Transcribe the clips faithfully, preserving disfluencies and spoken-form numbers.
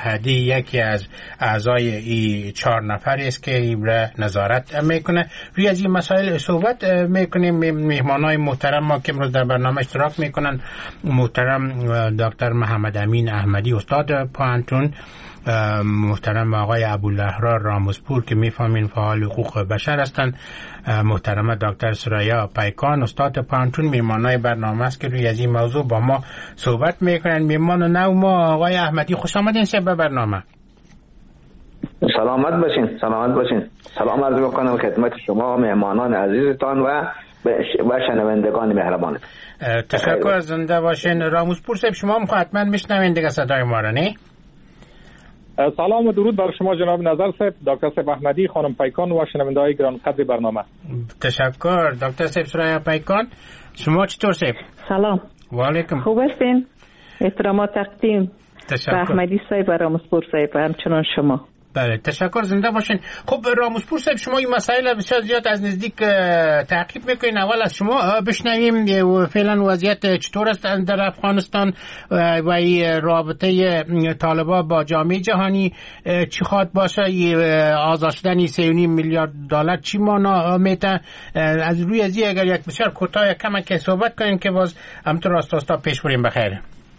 قحدی یکی از اعضای این چهار نفر است که این را نظارت میکنه. روی از این مسائل صحبت میکنیم. مهمانای محترم ما که امروز در برنامه اشتراک میکنن، محترم دکتر محمد امین احمدی استاد پوهنتون، محترم آقای ابواللهرا راموزپور که میفهمین فعال حقوق بشر هستند، محترم دکتر سریا پیکان استاد پوهنتون میهمانای برنامه است که روی از این موضوع با ما صحبت میکنن. میهمان نو ما آقای احمدی، خوش آمدین به برنامه. سلامت باشین، سلامت باشین. سلام عرض میکنم خدمت شما مهمانان عزیزتان و و شنوندگان مهربان. تشکر، زنده باشین. راموزپور صاحب شما هم حتما میشنوین دیگه صدای ما را، نه؟ سلام و درود بر شما جناب نظر صاحب، دکتر صاحب احمدی، خانم پیکان و شنونده‌های گران قدر برنامه. تشکر. دکتر صاحب سریا پیکان، شما چطور صاحب؟ سلام. و علیکم. خوب هستین؟ احترامات تقدیم به احمدی صاحب و راموزپور صاحب، همچنان شما. بله تشکر، زنده باشین. خب راموزپور صاحب، شما این مسائل بسیار زیاد از نزدیک تعقیب میکنین. اول از شما بشنویم فعلا وضعیت چطور است در افغانستان و این رابطه طالبان با جامعه جهانی چی خواد باشه؟ آزاد شدن سه و نیم میلیارد دلار چی معنا میده؟ از روی از این اگر یک بسیار کوتاه کم که صحبت کنین که باز همطور راست راستا پیش بریم بخیر.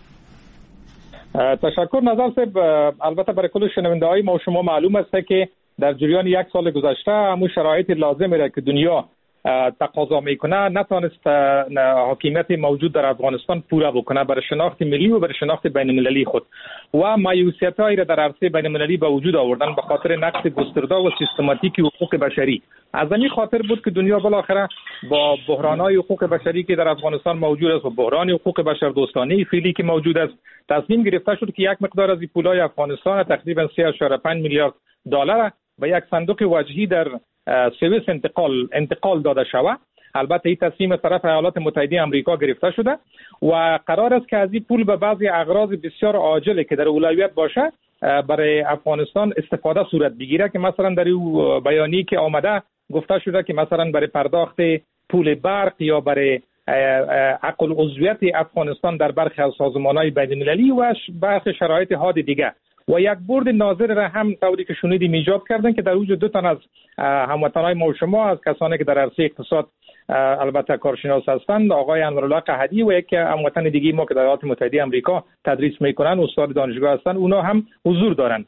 تشکر نظر صاحب. البته برای کل شنونده های ما و شما معلوم است که در جریان یک سال گذشته همون شرایط لازمی را که دنیا تقاضا میکنه نتانست حاکمیت موجود در افغانستان پورا بکنه برای شناخت ملی و برای شناخت بین المللی خود و مایوسیت هایی را در عرصه بین المللی به وجود آوردن به خاطر نقض گسترده و سیستماتیک حقوق بشری. از همین خاطر بود که دنیا بالاخره با بحران‌های حقوق بشری که در افغانستان موجود است و بحران حقوق بشر دوستانه فعلی که موجود است، تصمیم گرفته شد که یک مقدار از پولای افغانستان تقریبا سه و پنج میلیارد دلار به یک صندوق وجهی در سوئیس انتقال انتقال داده شود. البته این تصمیم طرف ایالات متحده آمریکا گرفته شده و قرار است که از این پول به بعضی اغراض بسیار عاجله که در اولویت باشه برای افغانستان استفاده صورت بگیره، که مثلا در این بیانیه که آمده گفته شده که مثلا برای پرداخت پول برق یا برای عقل عضویت افغانستان در برخی از سازمان‌های بین‌المللی و برخی شرایط حاد دیگه و یک بورد ناظر را هم طوری که شنیدیم ایجاد کردن که در وجود دو تن از هموطنان ما و شما از کسانی که در عرصه اقتصاد البته کارشناس هستند، آقای انورالله قحدی و یک هموطن دیگه ما که در ایالات متحده آمریکا تدریس میکنن، استاد دانشگاه هستند، اونا هم حضور دارند.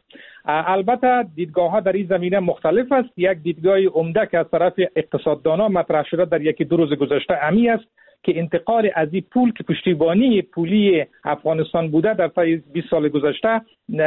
البته دیدگاه ها در این زمینه مختلف است. یک دیدگاه عمده که از طرف اقتصاددانا مطرح شده در یکی دو روز گذشته امی است که انتقال از این پول که پشتیبانی پولی افغانستان بوده در طی بیست سال گذشته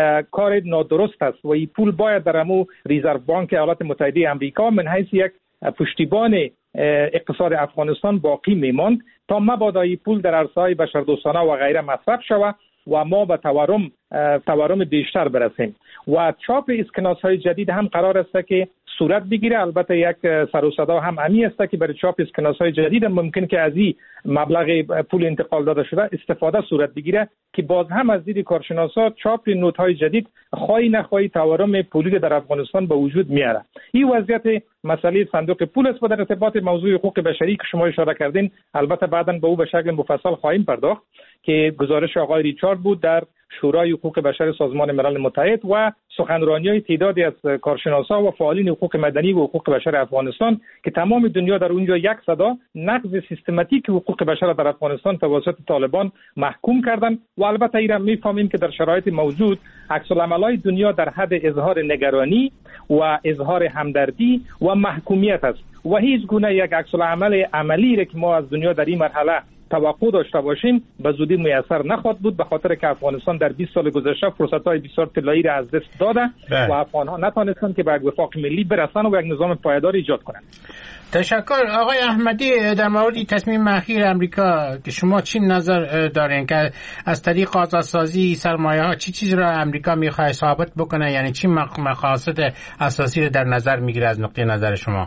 کار نادرست است و این پول باید در امو ریزرو بانک ایالات متحده آمریکا من حیث یک پشتیبان اقتصاد افغانستان باقی میماند تا مبادا این پول در عرصه‌های بشردوستانه و غیره مصرف شود و ما به تورم تورم بیشتر برسیم. و چاپ اسکناس‌های جدید هم قرار است که صورت بگیره. البته یک سر و صدا هم امی است که برای چاپ اسکناس‌های جدید ممکن که از این مبلغ پول انتقال داده شده استفاده صورت بگیره که باز هم از دید کارشناسا چاپ نوت‌های جدید خواهی نخواهی تورم پولی در افغانستان به وجود میاره. این وضعیت مسئله صندوق پول است و در ارتباط موضوع حقوق بشری که شما اشاره کردین البته بعداً به او به شکل مفصل خواهیم پرداخت که گزارش آقای ریچارد بود در شورای حقوق بشر سازمان ملل متحد و سخنرانی‌های تعدادی از کارشناسان و فعالین حقوق مدنی و حقوق بشر افغانستان که تمام دنیا در اونجا یک صدا نقض سیستماتیک حقوق بشر در افغانستان توسط طالبان محکوم کردند و البته ایران می‌فهمیم که در شرایط موجود عکس العمل‌های دنیا در حد اظهار نگرانی و اظهار همدردی و محکومیت است و هیچ گونه یک عکس العمل عملی را که ما از دنیا در این مرحله توقع داشته باشیم به زودی میسر نخواهد بود، به خاطر که افغانستان در بیست سال گذشته فرصت‌های بسیار طلایی را از دست داده و افغان‌ها نتوانستند که به یک وفاق ملی برسند و یک نظام پایدار ایجاد کنند. تشکر. آقای احمدی، در مورد تصمیم اخیر امریکا که شما چی نظر دارین که از طریق آزادسازی سرمایه‌ها چی چیز را امریکا می‌خواد ثابت بکنه، یعنی چی مقاصد اساسی را در نظر می‌گیره از نقطه نظر شما؟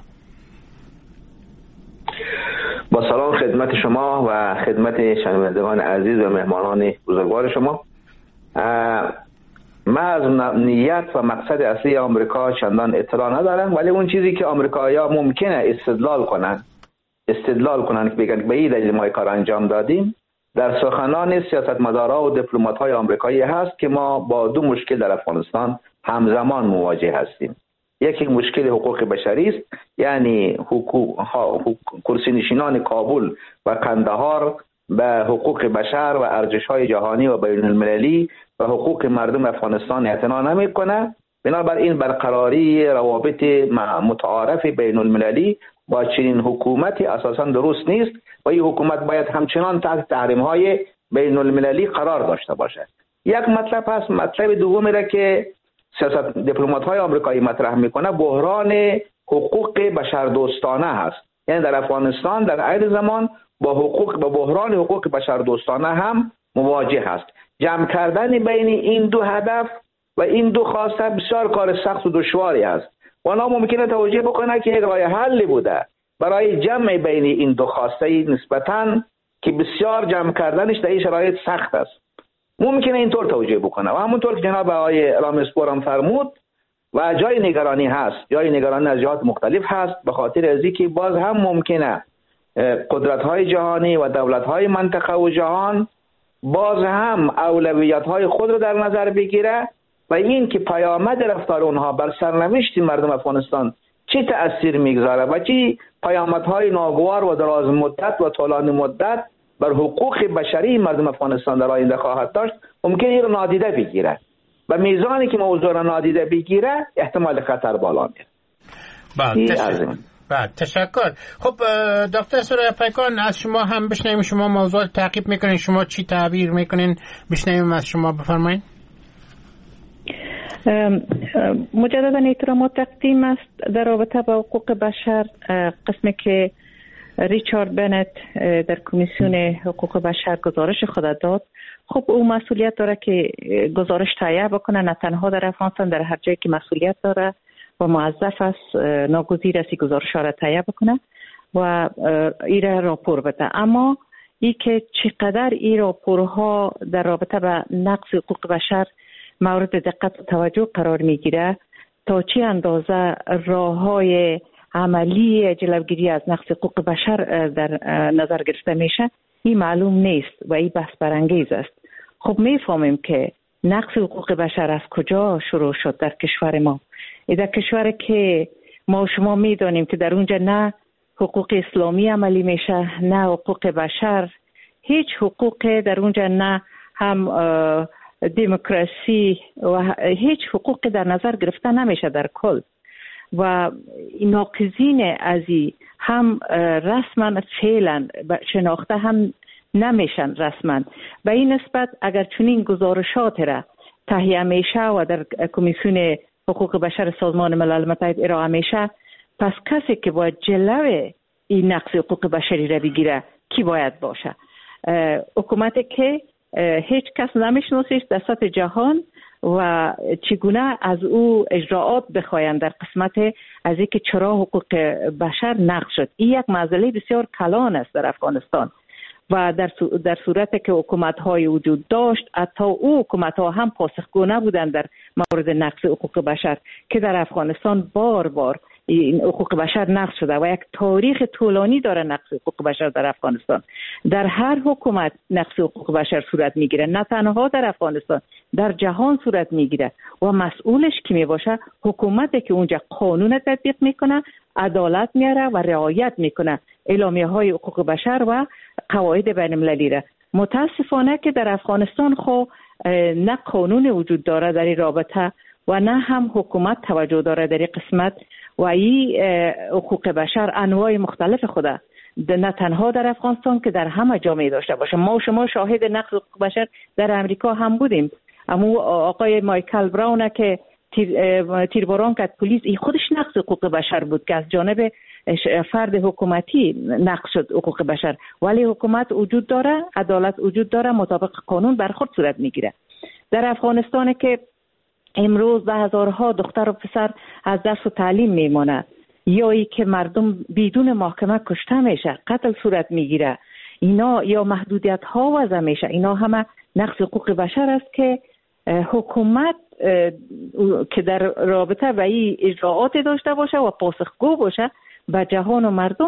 با سلام خدمت شما و خدمت شنوندگان عزیز و مهمانان بزرگوار شما. من از نیت و مقصد اصلی آمریکا چندان اطلاع ندارم، ولی اون چیزی که آمریکایی‌ها ممکنه استدلال کنن استدلال کنن که بگن به این دلیل ما کار انجام دادیم در سخنان سیاستمدارا و دیپلمات‌های آمریکایی هست که ما با دو مشکل در افغانستان همزمان مواجه هستیم. یکی مشکل حقوق بشری است، یعنی حقوق کرسی نشینان کابل و قندهار به حقوق بشر و ارزش‌های جهانی و بین المللی و حقوق مردم افغانستان اعتنا نمی‌کنه. بنابراین برقراری روابط متعارف بین المللی با چنین حکومتی اساساً درست نیست و این حکومت باید همچنان تحت تحریم‌های بین المللی قرار داشته باشه. یک مطلب هست. مطلب دومی را که سیاست دیپلمات‌های آمریکایی مطرح میکنه بحران حقوق بشردوستانه هست. یعنی در افغانستان در عین زمان با حقوق با بحران حقوق بشردوستانه هم مواجه است. جمع کردن بین این دو هدف و این دو خواسته بسیار کار سخت و دشواری است و ناممکنه توجیه بکنه که یک راه حلی بوده برای جمع بین این دو خواسته نسبتاً که بسیار جمع کردنش در این شرایط سخت است. ممکنه اینطور توجیه بکنه و همونطور که جناب آقای رامسپور هم فرمود و جای نگرانی هست، جای نگرانی از جهات مختلف هست، به خاطر از اینکه باز هم ممکنه قدرت‌های جهانی و دولت‌های منطقه و جهان باز هم اولویت‌های خود رو در نظر بگیره و این که پیامد رفتار اونها بر سرنوشت مردم افغانستان چه تأثیر میگذاره و چه پیامدهای ناگوار و دراز مدت و طولانی مدت بر حقوق بشری مردم افغانستان در آینده خواهد داشت، ممکن این رو نادیده بگیره و میزانی که موضوع را نادیده بگیره احتمال خطر بالا میره. بله بله تشکر. خب دکتر سرای پیکان از شما هم بشنویم، شما موضوع تعقیب میکنین، شما چی تعبیر میکنین بشنویم از شما، بفرمایید. مجددا احترام و تقدیم است در رابطه با حقوق بشر. قسمی که ریچارد بنت در کمیسیون حقوق بشر گزارش خود داد، خب او مسئولیت داره که گزارش تهیه بکنه، نه تنها در افغانستان، در هر جایی که مسئولیت داره و موظف است ناگزیر است گزارش را تهیه بکنه و این راپور بده. اما ای که چقدر این راپورها در رابطه با نقض حقوق بشر مورد دقت و توجه قرار میگیره، تا چه اندازه راه‌های عملی جلوگیری از نقض حقوق بشر در نظر گرفته میشه، این معلوم نیست و این بحث برانگیز است. خب میفهمیم که نقض حقوق بشر از کجا شروع شد در کشور ما. در کشوری که ما شما میدانیم که در اونجا نه حقوق اسلامی عملی میشه، نه حقوق بشر، هیچ حقوق در اونجا، نه هم دموکراسی و هیچ حقوق در نظر گرفته نمیشه در کل و ناقضین ازی هم رسما فعلا شناخته هم نمیشن رسما. به این نسبت اگر چنین گزارشات را تهیه میشه و در کمیسیون حقوق بشر سازمان ملل متحد ارائه میشه، پس کسی که باید جلوه این نقض حقوق بشری را بگیره کی باید باشه؟ حکومتی که هیچ کس نمیشناسیش در سطح جهان و چگونه از او اجراعات بخواین در قسمت از اینکه چرا حقوق بشر نقض شد. این یک مسئله بسیار کلان است در افغانستان و در در صورتی که حکومت‌های وجود داشت، حتی او حکومت‌ها هم پاسخگو نبودند در مورد نقض حقوق بشر که در افغانستان بار بار این حقوق بشر نقض شده و یک تاریخ طولانی داره نقض حقوق بشر در افغانستان. در هر حکومت نقض حقوق بشر صورت میگیره، نه تنها در افغانستان، در جهان صورت میگیره و مسئولش کی می باشه؟ حکومتی که اونجا قانون تطبیق میکنه، عدالت میاره و رعایت میکنه اعلامیه های حقوق بشر و قواعد بین المللی را. متاسفانه که در افغانستان خو نه قانون وجود داره در این رابطه و نه هم حکومت توجه داره در این قسمت و این حقوق بشر انواع مختلف خوده نه تنها در افغانستان که در همه جامعه داشته باشه. ما و شما شاهد نقض حقوق بشر در امریکا هم بودیم. اما آقای مایکل براون که تیر تیرباران کرد پلیس، این خودش نقض حقوق بشر بود که از جانب فرد حکومتی نقض شد حقوق بشر، ولی حکومت وجود داره، عدالت وجود داره، مطابق قانون برخورد صورت میگیره. در افغانستان که امروز به هزارها دختر و پسر از درس و تعلیم میمونه، یا ای که مردم بدون محکمه کشته میشه، قتل صورت میگیره، اینا یا محدودیت ها وضع میشه، اینا همه نقض حقوق بشر است که حکومت که در رابطه با این اجراعات داشته باشه و پاسخگو باشه به جهان و مردم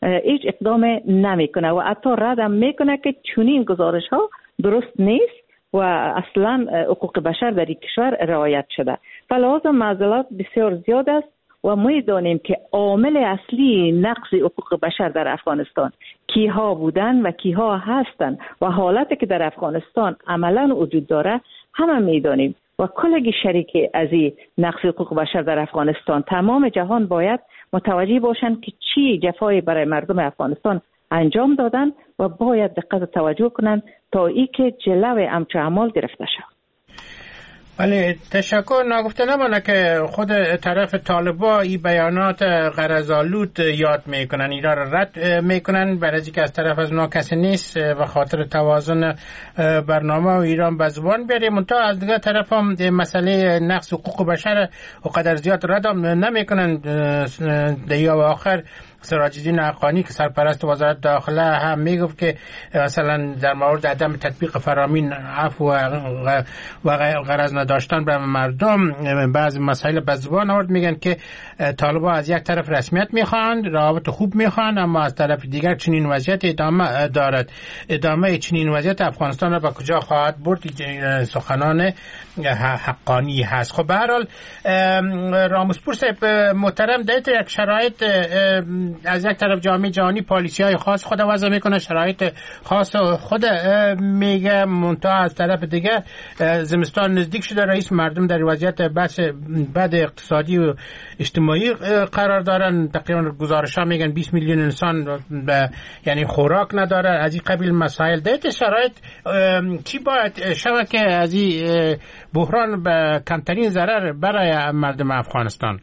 هیچ اقدام نمیکنه و حتی رد هم میکنه که چنین گزارش ها درست نیست و اصلا حقوق بشر در این کشور رعایت شده. فلازم معضلات بسیار زیاد است و ما دانیم که عامل اصلی نقض حقوق بشر در افغانستان کیها بودن و کیها هستند و حالتی که در افغانستان عملا وجود داره همه میدانیم و کلگی شریک از این نقض حقوق بشر در افغانستان تمام جهان باید متوجه باشند که چی جفایی برای مردم افغانستان انجام دادن و باید دقت توجه کنند تا ای که جلوی همچه اعمال گرفته شود. ولی تشکر. نگفته نمانه که خود طرف طالبا این بیانات غرض‌آلود یاد میکنن، اینا را رد میکنن برای اینکه از طرف از اونا کسی نیست و خاطر توازن برنامه و ایران به زبان بیاره. منتها از دیگه طرف هم مسئله نقض حقوق بشر و قدر زیاد رد هم نمیکنن. دیگه و آخر سراج الدین حقانی که سرپرست وزارت داخله هم میگفت که مثلا در مورد عدم تطبیق فرامین عفو و غرض نداشتن به مردم بعضی مسائل به زبان آورد. میگن که طالبا از یک طرف رسمیت میخوان، روابط خوب میخوان، اما از طرف دیگر چنین وضعیت ادامه دارد. ادامه چنین وضعیت افغانستان را به کجا خواهد برد؟ سخنان حقانی هست. خب به هر حال راموسپور صاحب محترم، در یک شرایط از یک طرف جامعه جهانی پالیسی های خاص خود وضع میکنه، شرایط خاص خود میگه، منتها از طرف دیگه زمستان نزدیک شده، رئیس مردم در وضعیت بس بد اقتصادی و اجتماعی قرار دارن. تقریبا گزارش ها میگن بیست میلیون انسان به یعنی خوراک نداره. از این قبیل مسائل در شرایط چی باید شود که از این بحران به کمترین ضرر برای مردم افغانستان؟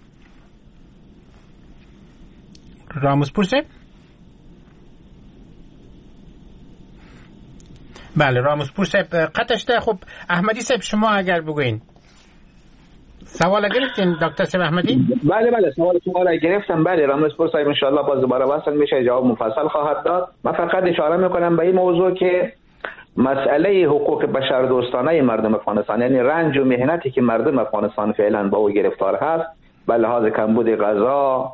راموسپور صاحب؟ بله راموسپور صاحب قطعش ده. خب احمدی صاحب شما اگر بگوین سوال گرفتین دکتر صاحب احمدی؟ بله بله سوال شما را گرفتم. بله راموسپور صاحب ان شاء الله باز دوباره وصل میشه، جواب مفصل خواهد داد. من فقط اشاره میکنم به این موضوع که مسئله حقوق بشر دوستانه مردم افغانستان، یعنی رنج و مهنتی که مردم افغانستان فعلا با او گرفتار هست به لحاظ کمبود غذا،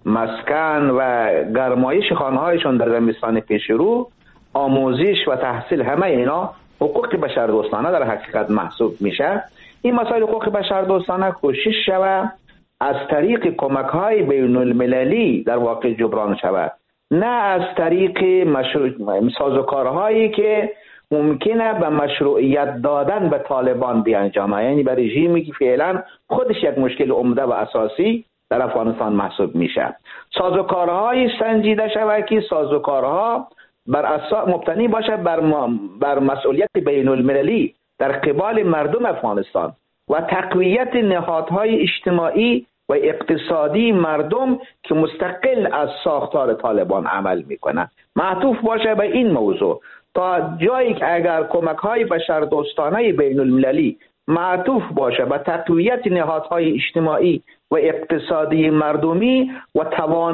مسکن و گرمایش خانه‌هایشون در زمستان پیش رو، آموزش و تحصیل، همه اینا حقوق بشر دوستانه در حقیقت محسوب میشه. این مسائل حقوق بشر دوستانه کوشش شود از طریق کمک‌های بین المللی در واقع جبران شود، نه از طریق مشروع سازوکارهایی که ممکنه به مشروعیت دادن به طالبان بیانجامه، یعنی به رژیمی که فعلا خودش یک مشکل عمده و اساسی در افغانستان محسوب میشه. سازوکارهای سنجیده شود که سازوکارها بر اساس مبتنی باشه بر, بر مسئولیت بین المللی در قبال مردم افغانستان و تقویت نهادهای اجتماعی و اقتصادی مردم که مستقل از ساختار طالبان عمل میکنه، معطوف باشه به این موضوع، تا جایی که اگر کمک‌های بشردوستانه بین المللی معطوف باشه به تقویت نهادهای اجتماعی و اقتصادی مردمی و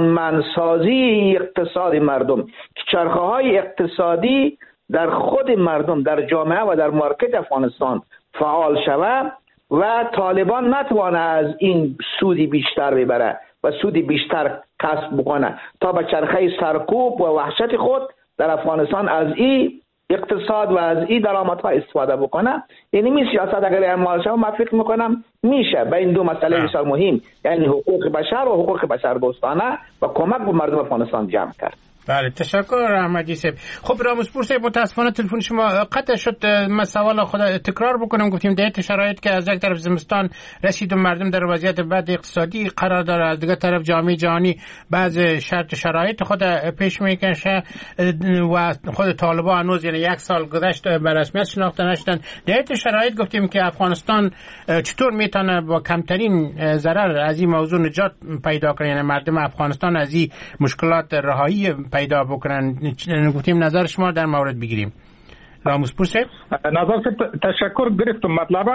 توانمندسازی اقتصاد مردم که چرخه‌های اقتصادی در خود مردم در جامعه و در مارکت افغانستان فعال شود و طالبان نتوانه از این سودی بیشتر ببره و سودی بیشتر کسب بکنه تا به چرخه سرکوب و وحشت خود در افغانستان از این اقتصاد و از این درآمدها استفاده بکنه. یعنی می سیاست اگر اعمال شود من فکر میکنم میشه به این دو مسئله بسیار مهم، یعنی حقوق بشر و حقوق بشر دوستانه و کمک به مردم افغانستان جمع کرد. بله تشکر احمدی صاحب. خب راموسپور صاحب متاسفانه تلفن شما قطع شد. من سوال خود تکرار بکنم. گفتیم در شرایط که از یک طرف زمستان رسید و مردم در وضعیت بد اقتصادی قرار داره، از دیگر طرف جامعه جهانی بعض شرط شرایط خود پیش میکشه و خود طالبان هنوز یعنی یک سال گذشته به رسمیت شناخته نشدن. در شرایط گفتیم که افغانستان چطور میتونه با کمترین ضرر از این موضوع نجات پیدا کنه، یعنی مردم افغانستان از این مشکلات رهایی پیدا بکنن. گفتیم نظر شما در مورد بگیریم. راموسپور صاحب نظر تشکر گرفتم. مطلب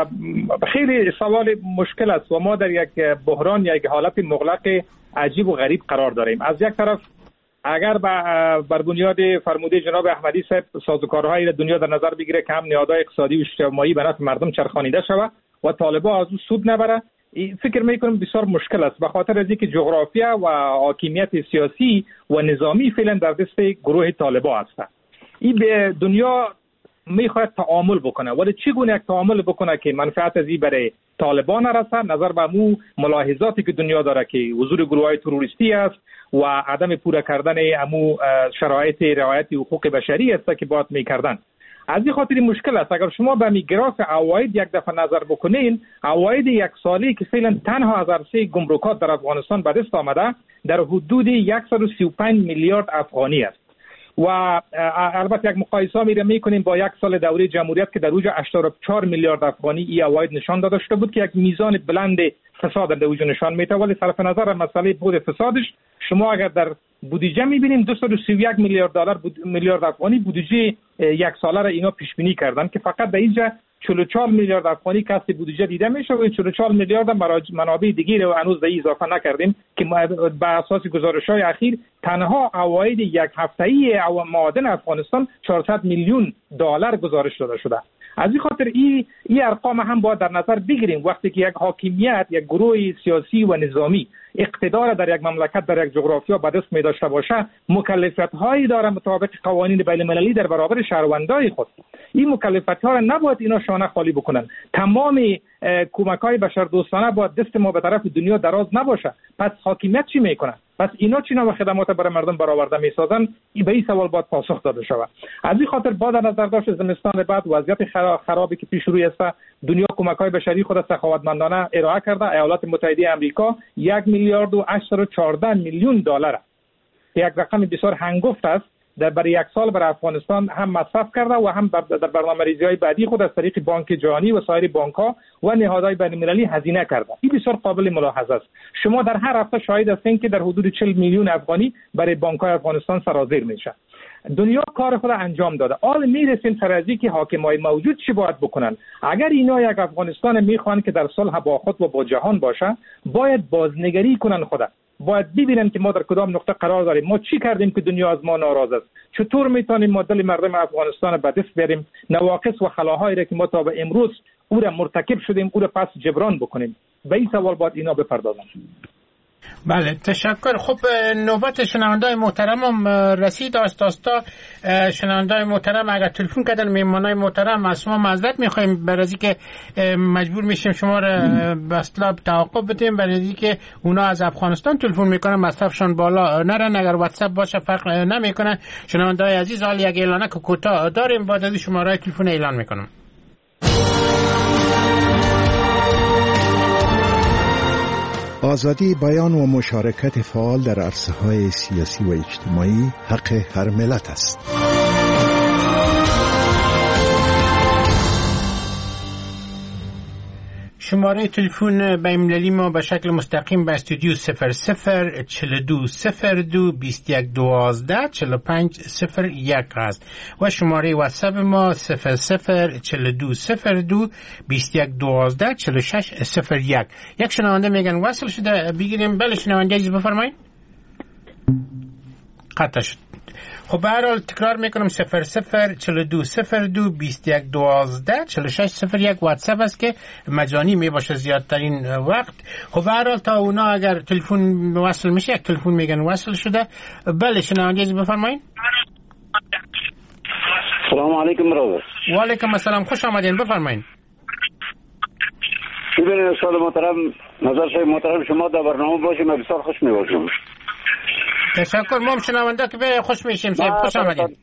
خیلی سوال مشکل است و ما در یک بحران یا یک حالت مغلق عجیب و غریب قرار داریم. از یک طرف اگر بر بنیاد فرموده جناب احمدی صاحب سازوکارهای دنیا در نظر بگیره که هم نهادهای اقتصادی و اجتماعی به نفع مردم چرخانیده شود و طالبان از او سود نبره، فکر میکنم بسیار مشکل است، به خاطر از اینکه جغرافیا و حاکمیت سیاسی و نظامی فعلا در دست گروه طالبان است. این به دنیا میخواد تعامل بکنه، ولی چگونه یک تعامل بکنه که منفعت از این برای طالبان نرسه، نظر به مو ملاحظاتی که دنیا داره که حضور گروه‌های تروریستی است و عدم پورا کردن امو شرایط رعایت حقوق بشری است که باید میکردن. از این خاطر مشکل است. اگر شما به میگراف عواید یک دفعه نظر بکنین، عواید یک سالی که فعلا تنها از عرصه گمرکات در افغانستان به دست آمده در حدود صد و سی و پنج میلیارد افغانی است و البته یک مقایسه میره میکنیم با یک سال دوره جمهوریت که در اوج هشتاد و چهار میلیارد افغانی این عواید نشان داده شده بود که یک میزان بلند فساد در اوج نشان میده. ولی صرف نظر از مسئله بود فسادش، شما اگر در بودجه میبینیم دویست و سی و یک میلیارد دلار بود، میلیارد افغانی بودجه یک ساله را اینا پیش بینی کردن که فقط در اینجا چهل و چهار میلیارد افغانی کسب بودجه دیده میشه و چهل و چهار میلیارد منابع دیگه رو هنوز در اضافه نکردیم که بر اساس گزارش‌های اخیر تنها عواید یک هفته‌ای معادن افغانستان چهارصد میلیون دلار گزارش داده شده. از این خاطر این این ارقام هم باید در نظر بگیریم. وقتی که یک حاکمیت، یک گروه سیاسی و نظامی اقتدار در یک مملکت، در یک جغرافیا به دست می داشته باشه، مکلفیت‌هایی داره مطابق قوانین بین‌المللی در برابر شهروندای خود. این مکلفیت‌ها را نباید اینا شانه خالی بکنن. تمام کمک‌های بشردوستانه باید دست ما به طرف دنیا دراز نباشه. پس حاکمیت چی میکنه؟ پس اینا چی نوع خدمات برای مردم برآورده میسازن؟ به این سوال باید پاسخ داده شود. از این خاطر با در نظر داشت زمستان بعد وضعیت خرابی که پیش روی است، دنیا کمک‌های بشری خود سخاوتمندانه ارائه کرده. ایالات متحده آمریکا یک میلیارد و هشتصد و چهارده میلیون دلار، یک رقم بسیار هنگفت است، در برای یک سال برای افغانستان هم مصرف کرده و هم در برنامه‌ریزی‌های بعدی خود از طریق بانک جهانی و سایر بانک‌ها و نهادهای بین‌المللی هزینه کرده. این بسیار قابل ملاحظه است. شما در هر هفته شاهد هستین که در حدود چهل میلیون افغانی برای بانک‌های افغانستان سرازیر میشه. دنیا کار خود انجام داده. حال میرسیم سر از اینکه حاکمای موجود چی باید بکنن. اگر اینا یک افغانستان میخوان که در صلح با خود و با جهان باشه، باید بازنگری کنن خود. باید ببینن که ما در کدام نقطه قرار داریم، ما چی کردیم که دنیا از ما ناراض است، چطور میتونیم ما دل مردم افغانستان به دست بیاریم، نواقص و خلاهایی را که ما تا به امروز او را مرتکب شدیم او را پس جبران بکنیم. به این سوال باید اینا بپردازن. بله، تشکر. خب نوبت شنوندای محترم هم رسید. آستاستا شنوندای محترم اگر تلفن کردن، میمانای محترم، از شما معذرت میخوایم برای اینکه مجبور میشیم شما را به اصطلاح توقف بدیم، برای اینکه اونا از افغانستان تلفن میکنن، مصرفشان بالا نرن. اگر واتساپ باشه فرق نمیکنه. شنوندای عزیز، حالا یک اعلانه که کوتاه داریم، بعد از شماره تلفن اعلان میکنم. آزادی بیان و مشارکت فعال در عرصه‌های سیاسی و اجتماعی حق هر ملت است. شماره تلفن بین‌المللی ما به شکل مستقیم به استودیو صفر صفر چهل و دو صفر دو بیست و یک دوازده چهل و پنج صفر یک است و شماره واتساپ ما صفر صفر چهل و دو صفر دو بیست و یک دوازده چهل و شش صفر یک. یک شنونده میگن وصل شده، بگیریم. بله شنونده عزیز بفرمایید. قطع شد. خب به هر حال تکرار میکنم صفر صفر چهل و دو صفر دو بیست و یک دوازده چهل و شش صفر یک واتساپ است که مجانی میباشه زیادترین وقت. خب به هر حال تا اونا اگر تلفن وصل میشه، یک تلفن میگن وصل شده. بله شنونده عزیز بفرمایید. سلام علیکم برادر. و علیکم السلام، خوش آمدین، بفرمایید. ببینید استاد محترم، نظر شما محترم شما در برنامه باشیم من بسیار خوش میباشم. تشکر. ما هم شنونده که به خوش میشیم. صاحب خوش آمدید.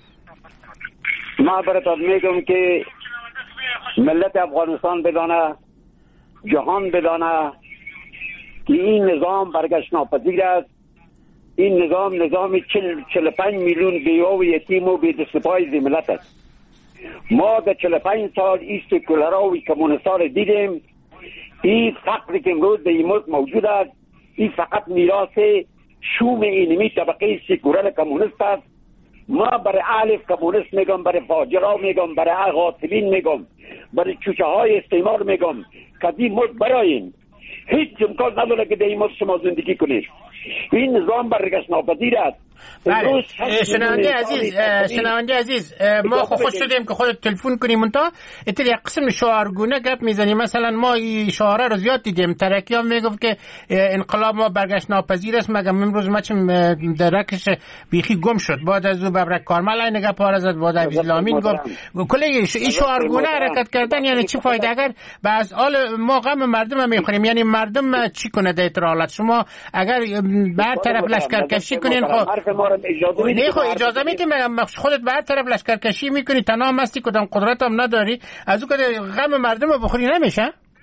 ما براتون میگم که ملت افغانستان بدانه، جهان بدانه که این نظام برگشت ناپذیر است. این نظام نظام چهل و پنج میلیون بیوه و یتیم و بی‌دست‌پای ملت است. ما در چهل و پنج سال این سکولارا و کمونیستا را دیدیم. این فقری که امروز در این ملک موجود است، این فقط میراث شوم اینمی طبقه سکولار کمونیست است. ما برای الف کمونیست میگم، برای فاجرها میگم، برای غاصبین میگم، برای چوچه های استعمار میگم که این ملک براین هیچ امکان نداره که در این ملک شما زندگی کنید. این نظام برگشت ناپذیر است. بله شنونده عزیز شنونده عزیز ما خوش شدیم که خودت تلفن کنیم اونتا اتر یک قسم شعارگونه گپ میزنیم. مثلا ما این شعاره رو زیاد دیدیم. ترکیان میگفت که انقلاب ما برگشت ناپذیر است، مگم امروز مچم درکش بیخی گم شد. بعد از او ببرک کارمل این گپ ها زد، بعد عبد الامین گفت کلی این شعارگونه حرکت کردن یعنی چی فایده؟ اگر بعض حال ما غم مردم میخوریم، یعنی مردم چی کنه در حالت شما اگر بر طرف لشکرکشی کنین خب نه خب اجازه میدیم خودت بر طرف لشکرکشی میکنی تنها مستی کدام قدرت هم نداری از او که غم مردم رو بخوری نمیشه؟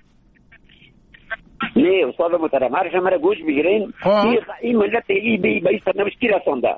نه استاد محترم هر شما را گوش بگیرین. این ملت ای بی به سرنوشت کی رسانده؟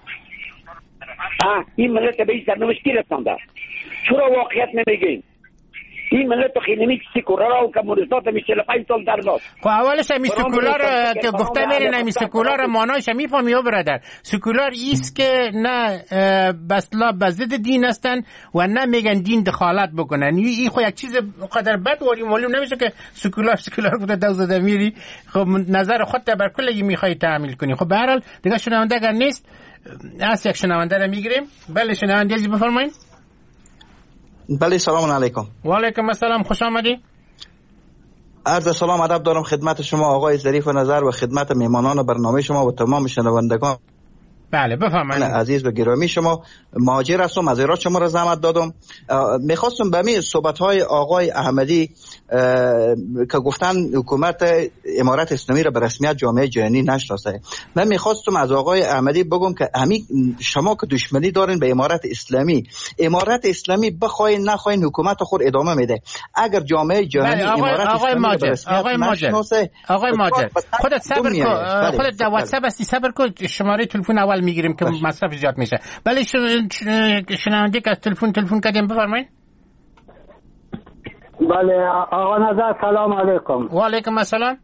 این ملت به سرنوشت کی رسانده؟ چرا واقعیت نمیگین؟ این ملت خیلی سکولار و کمونیستات می چهل و پنج سال در داشت. خب اولش می سکولار که گفته میرین می سکولار مانایش میفهمی یا برادر؟ سکولار ایست که نه بسلا بزد دین هستن و نه میگن دین دخالت بکنن. این خو یک چیز قدر بد ولی معلوم نمیشه که سکولار سکولار بوده دوزده میری. خب نظر خودت بر کلی میخوای تعمیل کنی. خب به هر حال دیگه شنونده اگر نیست از یک شنونده رو میگیریم. بله شنونده عزیز بفرمایید. بله سلام علیکم. و علیکم السلام، خوش آمدی. عرض سلام ادب دارم خدمت شما آقای ظریف نظر و خدمت میهمانان برنامه شما و تمام شنوندگان. بله بفرمایید. عزیز و گرامی شما مهاجر هستم، از ایران شما را زحمت دادم. میخواستم به می صحبت های آقای احمدی که گفتن حکومت امارت اسلامی را به رسمیت جامعه جهانی نشناسه، من میخواستم از آقای احمدی بگم که همین شما که دشمنی دارین به امارت اسلامی، امارت اسلامی بخواین نخواین حکومت خود ادامه میده. اگر جامعه جهانی آقای امارت آقای اسلامی ماجر آقای ماجر آقای ماجر خودت صبر کن، خودت در واتساپ هستی صبر کن، شماره تلفن اول میگیریم که مصرف زیاد میشه. ولی شنونده که از تلفن تلفن کردیم بفرمایید. بله آقا نظر سلام علیکم. و علیکم السلام.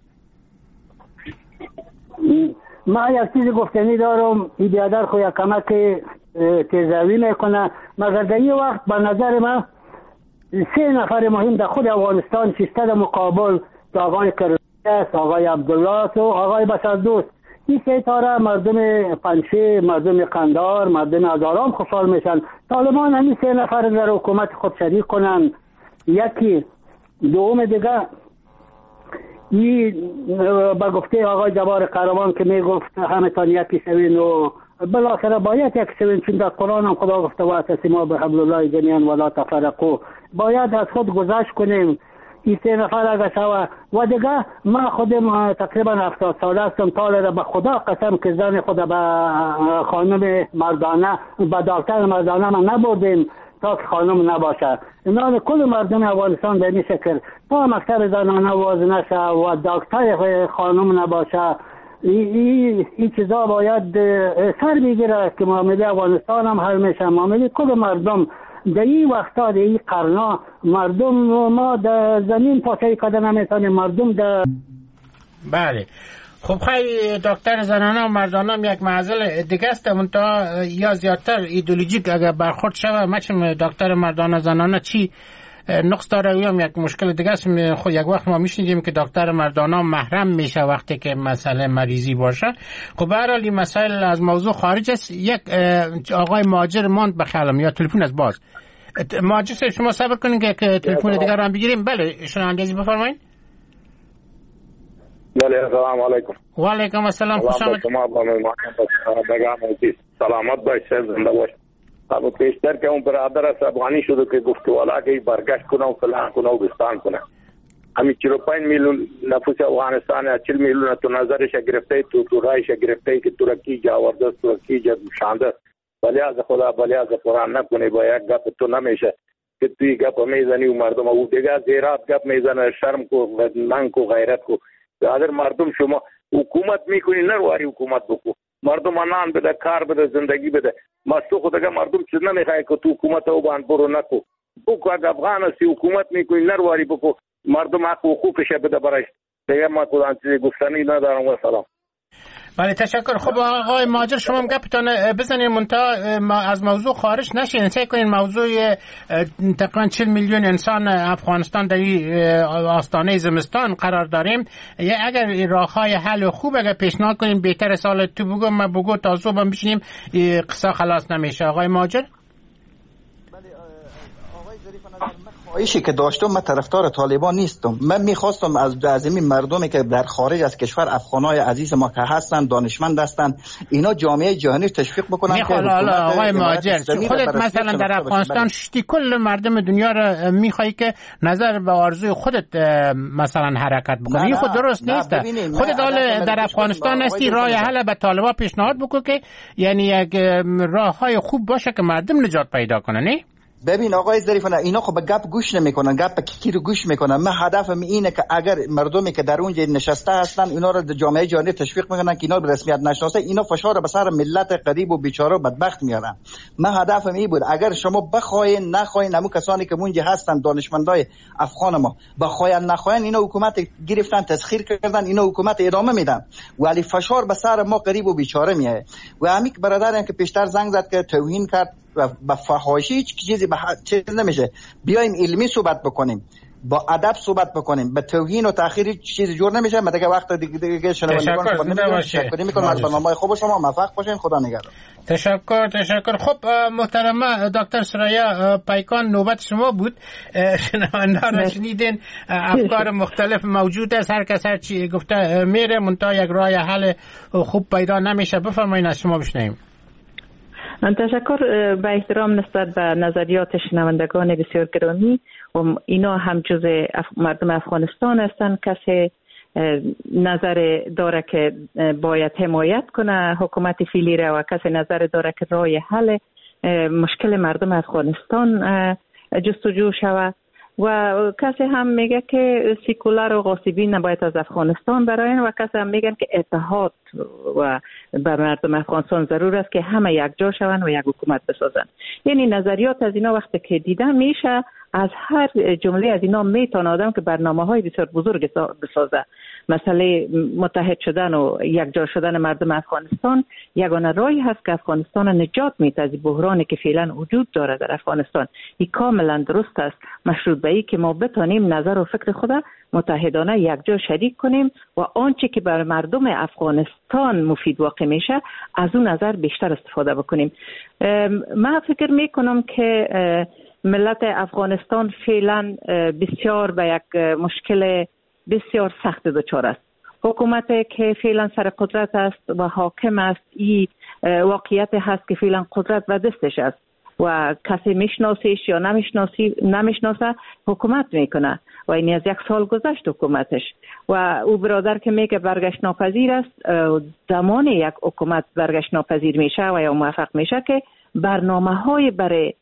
من یک چیز گفتنی دارم، این بیادر خو یک کمک تیزوی میکنه، مگر در این وقت به نظر من سه نفر مهم در خود افغانستان شسته در مقابل، آقای کرس، آقای عبدالله و آقای بسردوست. این سه تاره مردم پنشه، مردم قندار، مردم ازارام خوشحال میشن. طالبان همین سه نفر در حکومت خود شریک کنن. یکی دوم دیگه این با گفته آقای جبار قهرمان که میگفت همه تان یکی شوین و بالاخره باید یک شوین، چون در قرآن هم خدا گفته واعتصموا بحبل الله جمیعا ولا تفرقوا. باید از خود گذشت کنیم. این سه نفر اگر شوه و دیگه من خودم تقریبا هفتاد ساله هستم، تا به خدا قسم که زن خود به خانم مردانه به دکتر مردانه من نبردیم تا که خانم نباشه. اینا کل مردم افغانستان به این شکل تا مکتب زنانه واز نشه و دکتر خانم نباشه، این ای چیزا باید سر بگیره که معامله افغانستان هم حل میشه، معامله کل مردم. در این وقتا در این قرنا مردم ما در زمین پاچه کده نمیتونیم، مردم در بله. خب خیلی دکتر زنانه و مردانه هم یک معضل دیگه است، منتها یا زیادتر ایدئولوژیک اگر برخورد شوه. مچم دکتر مردانه زنانه چی نقص داره و هم یک مشکل دیگه است. خود یک وقت ما میشنیدیم که دکتر مردانه محرم میشه وقتی که مسئله مریضی باشه. خب به هر حال این مسائل از موضوع خارج است. یک آقای مهاجر ماند به خیالم یا تلفن از باز. مهاجر شما صبر کنین که تلفن دیگه رو هم بگیریم. بله شما اندازی بفرمایید. بله السلام علیکم. و علیکم السلام، خوش آمدید. شما با مهمان بگم سلامت باشید، زنده باشید. اب پیشتر که اون برادر از افغانی شده که گفته والا که برگشت کنه و فلان کنه و بستان کنه. همین چهل و پنج میلیون نفوس افغانستان، چهل میلیون تو نظرش گرفته، تو تو رایش گرفته که ترکی جاورده، ترکی جد شانده. ولی از خدا ولی از قرآن نکنه، با یک گپ تو نمیشه که توی گپ میزنی و مردم او دیگه زیرات گپ میزنه، شرم کو و ننگ کو غیرت کو. اگر مردم شما حکومت میکنی نرواری حکومت بکو، مردم نان بده، کار بده، زندگی بده. مستو خودگه مردم چیز نمیخواه که تو حکومت او بان برو نکو بکو. اگر افغان هستی حکومت میکنی نرواری بکو، مردم حق حقوقش بده برش. دیگه ما کدام چیزی گفتنی ندارم و سلام. بله تشکر. خب آقای مهاجر شما هم گپتان بزنین منتها از موضوع خارج نشین. سعی کنین موضوع تقریبا چهل میلیون انسان افغانستان در آستانه زمستان قرار داریم. اگر راههای حل خوب اگر پیشنهاد کنین بهتر سال تو بگو ما بگو تا صبح بشینیم قصه خلاص نمیشه. آقای مهاجر خواهشی که داشتم، من طرفدار طالبان نیستم. من میخواستم از عزیمی مردمی که در خارج از کشور، افغانای عزیز ما که هستن، دانشمند هستن، اینا جامعه جهانی تشویق بکنن که آقای مهاجر خودت مثلا در افغانستان شتی کل مردم دنیا را میخوای که نظر به آرزوی خودت مثلا حرکت بکنی. این خود درست نیست. خودت حال در افغانستان هستی، راه حل به طالبان پیشنهاد بکن که یعنی یک راههای خوب باشه که مردم نجات پیدا کنن. نه ببین آقای ظریفانه، اینا خب به گپ گوش نمیکنن، گپ کی رو گوش میکنن. من هدفم اینه که اگر مردمی که در اونجا نشسته هستن اینا رو جامعه جهانی تشویق میکنن که اینا به رسمیت نشناسه، اینا فشار به سر ملت غریب و بیچاره و بدبخت میارن. من هدفم این بود اگر شما بخواین نخواین، همون کسانی که اونجا هستن دانشمندای افغان ما بخواین نخواین، اینا حکومت گرفتن تسخیر کردن، اینا حکومت ادامه میدن، ولی فشار به سر ما غریب و بیچاره میاد. و همین برادرم که پیشتر زنگ زد که توهین کرد و با فحاشی هیچ چیزی به چیز نمیشه. بیایم علمی صحبت بکنیم، با ادب صحبت بکنیم، به توهین و تأخیر هیچ چیزی جور نمیشه. من دیگه وقت دیگه دیگه شنوندگان خود نمیگم. تشکر میکنم از برنامه خوب شما. موفق باشین. خدا نگهدار. تشکر تشکر. خب محترمه دکتر سریا پیکان، نوبت شما بود. شنوندگان شنیدین افکار مختلف موجود است، هر کس هر چی گفته میره، منتها یک راه حل خوب پیدا نمیشه. بفرمایید از شما بشنویم. تشکر. با احترام نسبت به نظریات شنوندگان بسیار گرامی، و اینا هم جز مردم افغانستان هستند. کسی نظر داره که باید حمایت کنه حکومت فعلی را و کسی نظر داره که راه حل مشکل مردم افغانستان جستجو شود، و کسی هم میگه که سیکولار و غاصبین نباید از افغانستان براین، و کسی هم میگن که اتحاد و بر مردم افغانستان ضرور است که همه یک جا شوند و یک حکومت بسازن. یعنی نظریات از اینا وقتی که دیدم میشه از هر جمله از اینا میتونه آدم که برنامه های بسیار بزرگ بسازه. مسئله متحد شدن و یک جا شدن مردم افغانستان یگانه راهی هست که افغانستان نجات میده از بحرانی که فعلا وجود داره در افغانستان. این کاملا درست است، مشروط به این که ما بتانیم نظر و فکر خود متحدانه یک جا شریک کنیم و آنچه که بر مردم افغانستان مفید واقع میشه از اون نظر بیشتر استفاده بکنیم. من فکر میکنم که ملت افغانستان فعلا بسیار به یک مشکل بسیار سخت دچار است. حکومت که فعلا سر قدرت است و حاکم است، این واقعیت هست که فعلا قدرت و دستش است و کسی میشناسیش یا نمیشناسی نمیشناسه حکومت میکنه و این از یک سال گذشت حکومتش. و او برادر که میگه برگشت ناپذیر است، زمان یک حکومت برگشت ناپذیر میشه و یا موفق میشه که برنامه های برای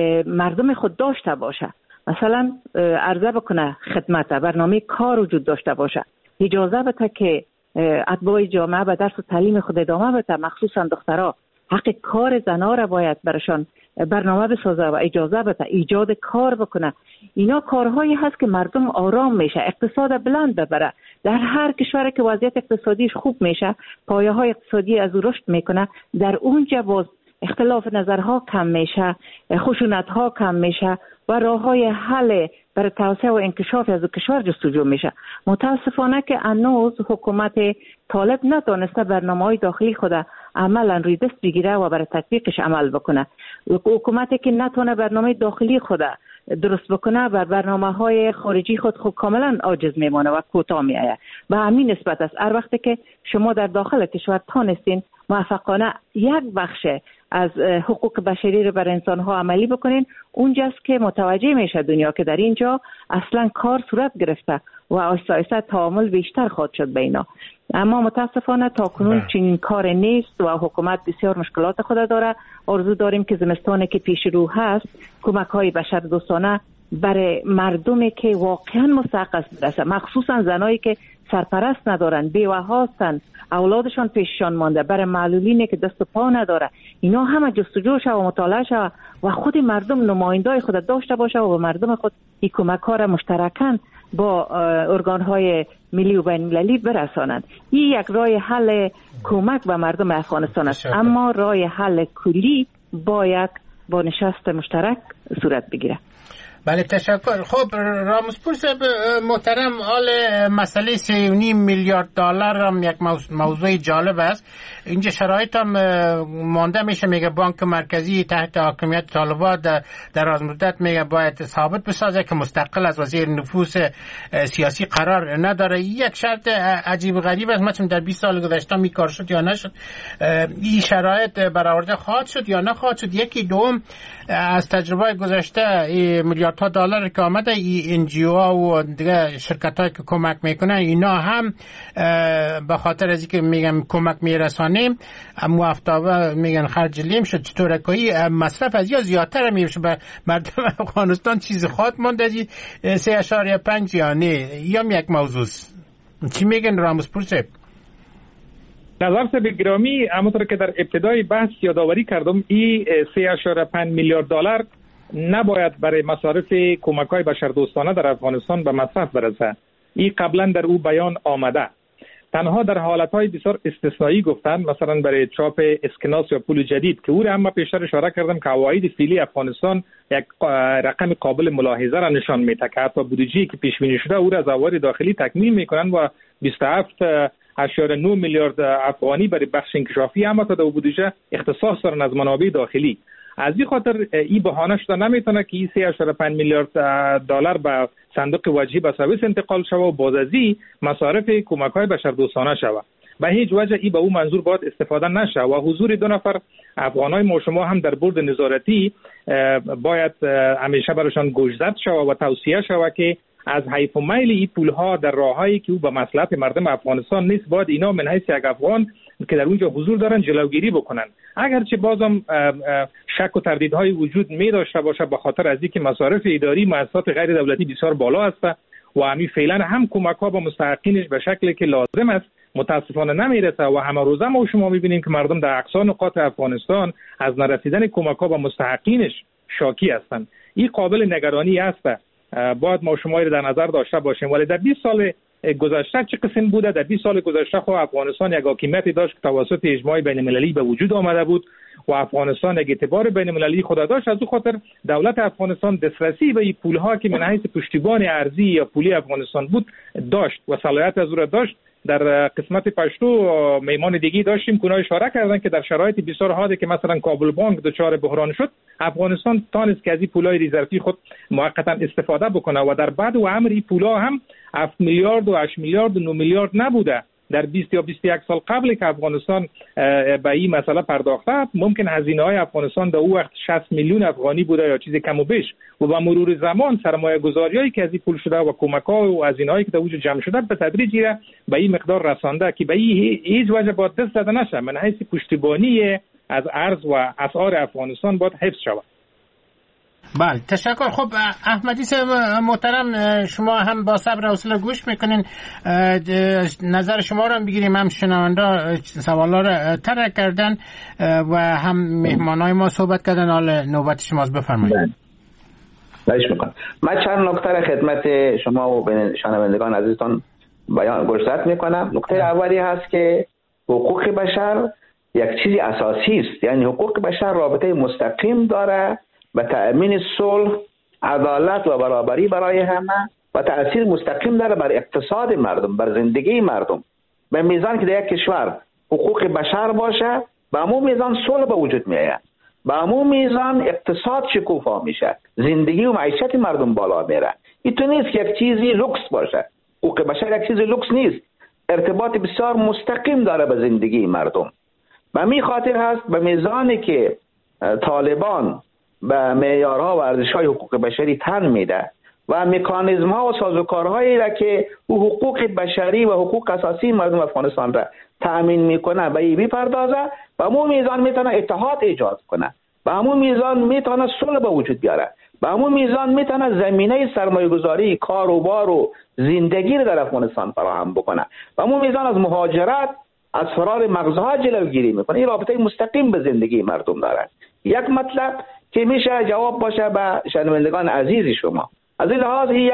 مردم خود داشته باشه. مثلا عرضه بکنه خدمت، برنامه کار وجود داشته باشه، اجازه بده که اتباع جامعه به درس و تعلیم خود ادامه بده، مخصوصا دخترها حق کار زنها را باید برشان برنامه بسازه و اجازه بده ایجاد کار بکنه. اینا کارهایی هست که مردم آرام میشه، اقتصاد بلند ببره. در هر کشوری که وضعیت اقتصادیش خوب میشه، پایه های اقتصادی از او رشد میکنه، در اونجا باز اختلاف نظرها کم میشه، خشونت ها کم میشه و راه های حل برای توسعه و انکشاف از کشور جستجو میشه. متاسفانه که هنوز حکومت طالب نتونسته برنامه‌های داخلی خود عملا روی دست بگیره و برای تطبیقش عمل بکنه. حکومتی که نتونه برنامه داخلی خود درست بکنه بر برنامه‌های خارجی خود خود کاملا عاجز میمونه و کوتاه میآید. به همین نسبت است هر وقتی که شما در داخل کشور تانستین موفقانه یک بخش از حقوق بشری رو بر انسان‌ها عملی بکنین، اونجاست که متوجه میشه دنیا که در اینجا اصلا کار صورت گرفته و آهسته آهسته تعامل بیشتر خواهد شد بینا. اما متاسفانه تا کنون چنین کار نیست و حکومت بسیار مشکلات خود داره. آرزو داریم که زمستانی که پیش رو هست کمک‌های بشر دوستانه برای مردمی که واقعا مستحق است برسه، مخصوصا زنایی که سرپرست ندارن، بیوه هستن، اولادشان پیششان مانده، برای معلولینی که دست و پا نداره، اینا همه جستجو شود و مطالعه شود و خود مردم نمایندای خود داشته باشه و به مردم خود این کمک ها را مشترکاً با ارگان‌های ملی و بین‌المللی برسانند. این یک راه حل کمک به مردم افغانستان است، اما راه حل کلی باید با نشست مشترک صورت بگیره. بله تشکر. خب رامسپور صاحب محترم، حال مسئله سه و نیم میلیارد دلار هم یک موضوع جالب است. اینجا شرایط هم مانده میشه، میگه بانک مرکزی تحت حاکمیت طالبان در از مدت میگه باید ثابت بسازه که مستقل از وزیر نفوذ سیاسی قرار نداره. یک شرط عجیب غریب است، مثلا در بیست سال گذشته می کار شد یا نشد، این شرایط برآورده خواهد شد یا نخواهد شد. یکی دوم از تجربه گذشته میلیارد ها دلار که آمده این ان جی او و دیگه شرکت هایی که کمک میکنن اینا هم به خاطر از اینکه میگم کمک میرسانیم مفتابه میگن خرجلیم شد، چطوره که مصرف از یا زیادتر میشه به مردم افغانستان چیز خواهد مانده سه اشاریه پنج یا نه، یا یک موضوع. چی میگن رامسپور صاحب؟ نظر صاحب گرامی، همونطور که در ابتدای بحث یادآوری کردم، این سه اشاریه پنج میلیارد دلار نباید برای مصارف کمک‌های بشردوستانه در افغانستان به مصرف برسه. این قبلا در او بیان آمده. تنها در حالتهای بسیار استثنایی گفتن، مثلا برای چاپ اسکناس یا پول جدید که او را هم پیشتر اشاره کردم که عواید فعلی افغانستان یک رقم قابل ملاحظه را نشان میده که حتی بودجه‌ای که پیش بینی شده او را از عواید داخلی تکمیل میکنن و بیست و هفت اشاره نه میلیارد افغانی برای بخش انکشافی هم تا در بودجه اختصاص دارن از منابع داخلی. از این خاطر این بهانه شده نمیتونه که این سه اشاره پنج میلیارد دلار به صندوق وجهی به سرویس انتقال شود و باز از این مصارف کمک‌های بشردوستانه شود. به هیچ وجه این به اون منظور باید استفاده نشه و حضور دو نفر افغانای ما شما هم در بورد نظارتی باید همیشه برایشان گوشزد شود و توصیه شود که از حیف و میل این پولها در راههایی که او به مصلحت مردم افغانستان نیست باید اینا من حیث یک افغان که در اونجا حضور دارن جلوگیری بکنن. اگرچه بازم شک و تردیدهای وجود می داشته باشه به خاطر از اینکه مصارف اداری مؤسسات غیر دولتی بسیار بالا است و همین فعلا هم کمک ها به مستحقینش به شکلی که لازم است متاسفانه نمیرسه و همه روزه ما شما میبینیم که مردم در اقصا نقاط افغانستان از نرسیدن کمک ها به مستحقینش شاکی هستند. این قابل نگرانی است، باید ما شما را در نظر داشته باشیم. ولی در بیست سال گذشته چه قسم بوده؟ در بیست سال گذشته خب افغانستان یک حاکمیتی داشت که توسط اجماع بین‌المللی به وجود آمده بود و افغانستان یک اعتبار بین‌المللی خود داشت. از اون خاطر دولت افغانستان دسترسی به این پولها که من حیث پشتیبان ارضی یا پولی افغانستان بود داشت و صلاحیت از او را داشت. در قسمت پشتو میمان دیگی داشتیم که اشاره کردن که در شرایط بسیار حادی که مثلا کابل بانک دچار بحران شد، افغانستان تانست که از این پولای رزرفی خود موقتا استفاده بکنه و در بعد و امر این پولا هم هفت میلیارد و هشت میلیارد و نه میلیارد نبوده. در بیست یا بیست و یک سال قبل که افغانستان به این مسئله پرداخته، ممکن هزینه های افغانستان در اون وقت شصت میلیون افغانی بوده یا چیز کم و بیش و با مرور زمان سرمایه گذاریایی که از این پول شده و کمک ها و هزینه هایی که در وجود جمع شده به تدریج به این مقدار رسانده که به این هیچ وجه باید دست زده نشه. من حیث پشتیبانی از ارز و اسعار افغانستان باید حفظ شود. بله تشکر. خب احمدی صاحب محترم، شما هم با صبر و حوصله گوش میکنین، نظر شما رو هم بگیریم. هم شنونده سوالا رو طرح کردن و هم مهمانای ما صحبت کردن. حال نوبت شماست، بفرمایید. باش میکنم. من چند نکته خدمت شما و شنوندگان عزیزتان بیان گزارش میکنم. نکته اولی هست که حقوق بشر یک چیز اساسی است، یعنی حقوق بشر رابطه مستقیم داره به تأمین صلح، عدالت و برابری برای همه و تأثیر مستقیم داره بر اقتصاد مردم، بر زندگی مردم. به میزان که در یک کشور حقوق بشر باشه، به همون میزان صلح به وجود میاد، به همون میزان اقتصاد شکوفا میشه، زندگی و معیشت مردم بالا میره. این تو نیست که یک چیزی لوکس باشه. حقوق بشر یک چیز لوکس نیست، ارتباط بسیار مستقیم داره به زندگی مردم. به همین خاطر هست به میزانی که طالبان به معیارها و ارزش‌های حقوق بشری تن میده و مکانیزم‌ها و سازوکارهایی را که حقوق بشری و حقوق اساسی مردم افغانستان را تأمین میکنه به این بپردازه، به همون میزان میتونه اتحاد ایجاد کنه، به همون میزان میتونه صلح به وجود بیاره، به همون میزان میتونه زمینه سرمایه‌گذاری، کار و بار و زندگی را در افغانستان فراهم بکنه، به همون میزان از مهاجرت، از فرار مغزها جلوگیری میکنه. این رابطه مستقیم به زندگی مردم داره. یک مطلب که میشه جواب باشه به شنوندگان عزیز شما، از این لحاظ یک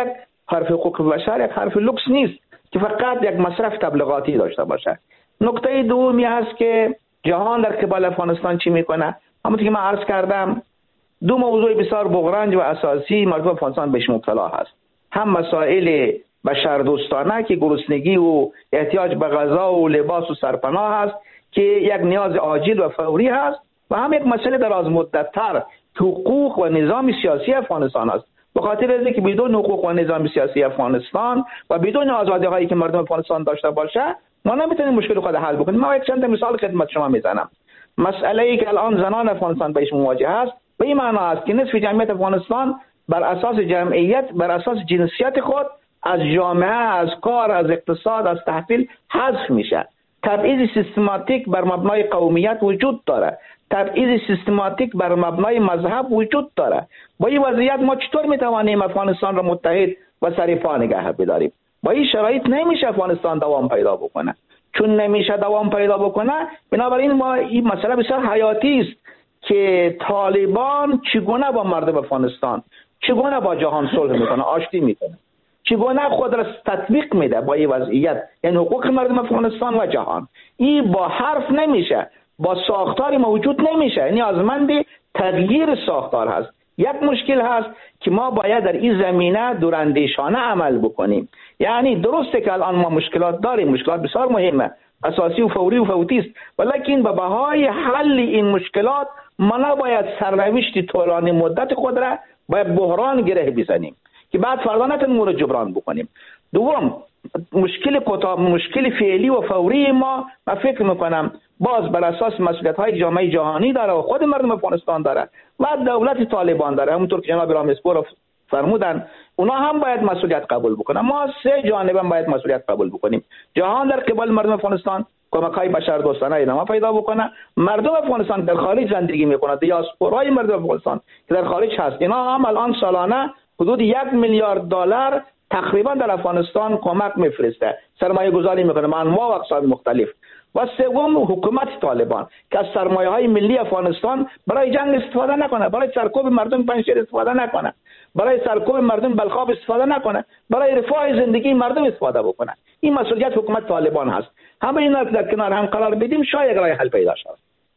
حرف حقوق بشر یک حرف لوکس نیست که فقط یک مصرف تبلیغاتی داشته باشه. نکته دومی هست که جهان در قبال افغانستان چی میکنه؟ همونطور که من عرض کردم دو موضوع بسیار بغرنج و اساسی مردم افغانستان بهش مبتلا هست. هم مسائل بشردوستانه که گرسنگی و احتیاج به غذا و لباس و سرپناه هست که یک نیاز عاجل و فوری هست، و هم یک مسئله دراز مدت‌تر حقوق و نظام سیاسی افغانستان است. به خاطر اینکه که بدون حقوق و نظام سیاسی افغانستان و بدون آزادی هایی که مردم افغانستان داشته باشه ما نمیتونیم مشکل خود حل بکنیم. ما یک چند مثال خدمت شما میزنم. مسئله ای که الان زنان افغانستان بهش مواجه است به این معنا است که نصف جمعیت افغانستان بر اساس جمعیت بر اساس جنسیت خود از جامعه، از کار، از اقتصاد، از تحصیل حذف میشه. تبعیض سیستماتیک بر مبنای قومیت وجود داره. تبعیض سیستماتیک بر مبنای مذهب وجود داره. با این وضعیت ما چطور میتوانیم افغانستان را متحد و سر پا نگه بداریم؟ با این شرایط نمیشه افغانستان دوام پیدا بکنه. چون نمیشه دوام پیدا بکنه بنابراین ما این مسئله بسیار حیاتی است که طالبان چگونه با مردم افغانستان، چگونه با جهان صلح میکنه، آشتی میکنه، چگونه خود را تطبیق میده با این وضعیت، یعنی حقوق مردم افغانستان و جهان. این با حرف نمیشه، با ساختاری موجود نمیشه، نیازمند تغییر ساختار هست. یک مشکل هست که ما باید در این زمینه دوراندیشانه عمل بکنیم. یعنی درسته که الان ما مشکلات داریم، مشکلات بسیار مهمه، اساسی و فوری و فوتی است، ولیکن به بهای حل این مشکلات ما نباید سرنوشت طولانی مدت خود را با بحران گره بزنیم که بعد فردا نتونیم اون رو جبران بکنیم. دوم، مشکل کوتاه مشکل فعلی و فوری ما من فکر میکنم باز بر اساس مسئولیت های جامعه جهانی داره و خود مردم افغانستان داره و دولت طالبان داره. همونطور که جناب رامسپور فرمودن اونا هم باید مسئولیت قبول بکنن. ما سه جانب هم باید مسئولیت قبول بکنیم. جهان در قبال مردم افغانستان کمک های بشردوستانه ادامه پیدا بکنه. مردم افغانستان در خارج زندگی میکنه، دیاسپورای مردم افغانستان که در خارج هست، اینا هم الان سالانه حدود یک میلیارد دلار تقریبا در افغانستان کمک میفرسته، سرمایه گذاری میکنه با انواع و اقسام مختلف. و سوم حکومت طالبان که از سرمایه های ملی افغانستان برای جنگ استفاده نکنه، برای سرکوب مردم پنجشیر استفاده نکنه، برای سرکوب مردم بلخاب استفاده نکنه، برای رفاه زندگی مردم استفاده بکنه. این مسئولیت حکومت طالبان هست. همه اینا در کنار هم قرار بدیم شاید راه حل پیدا شود.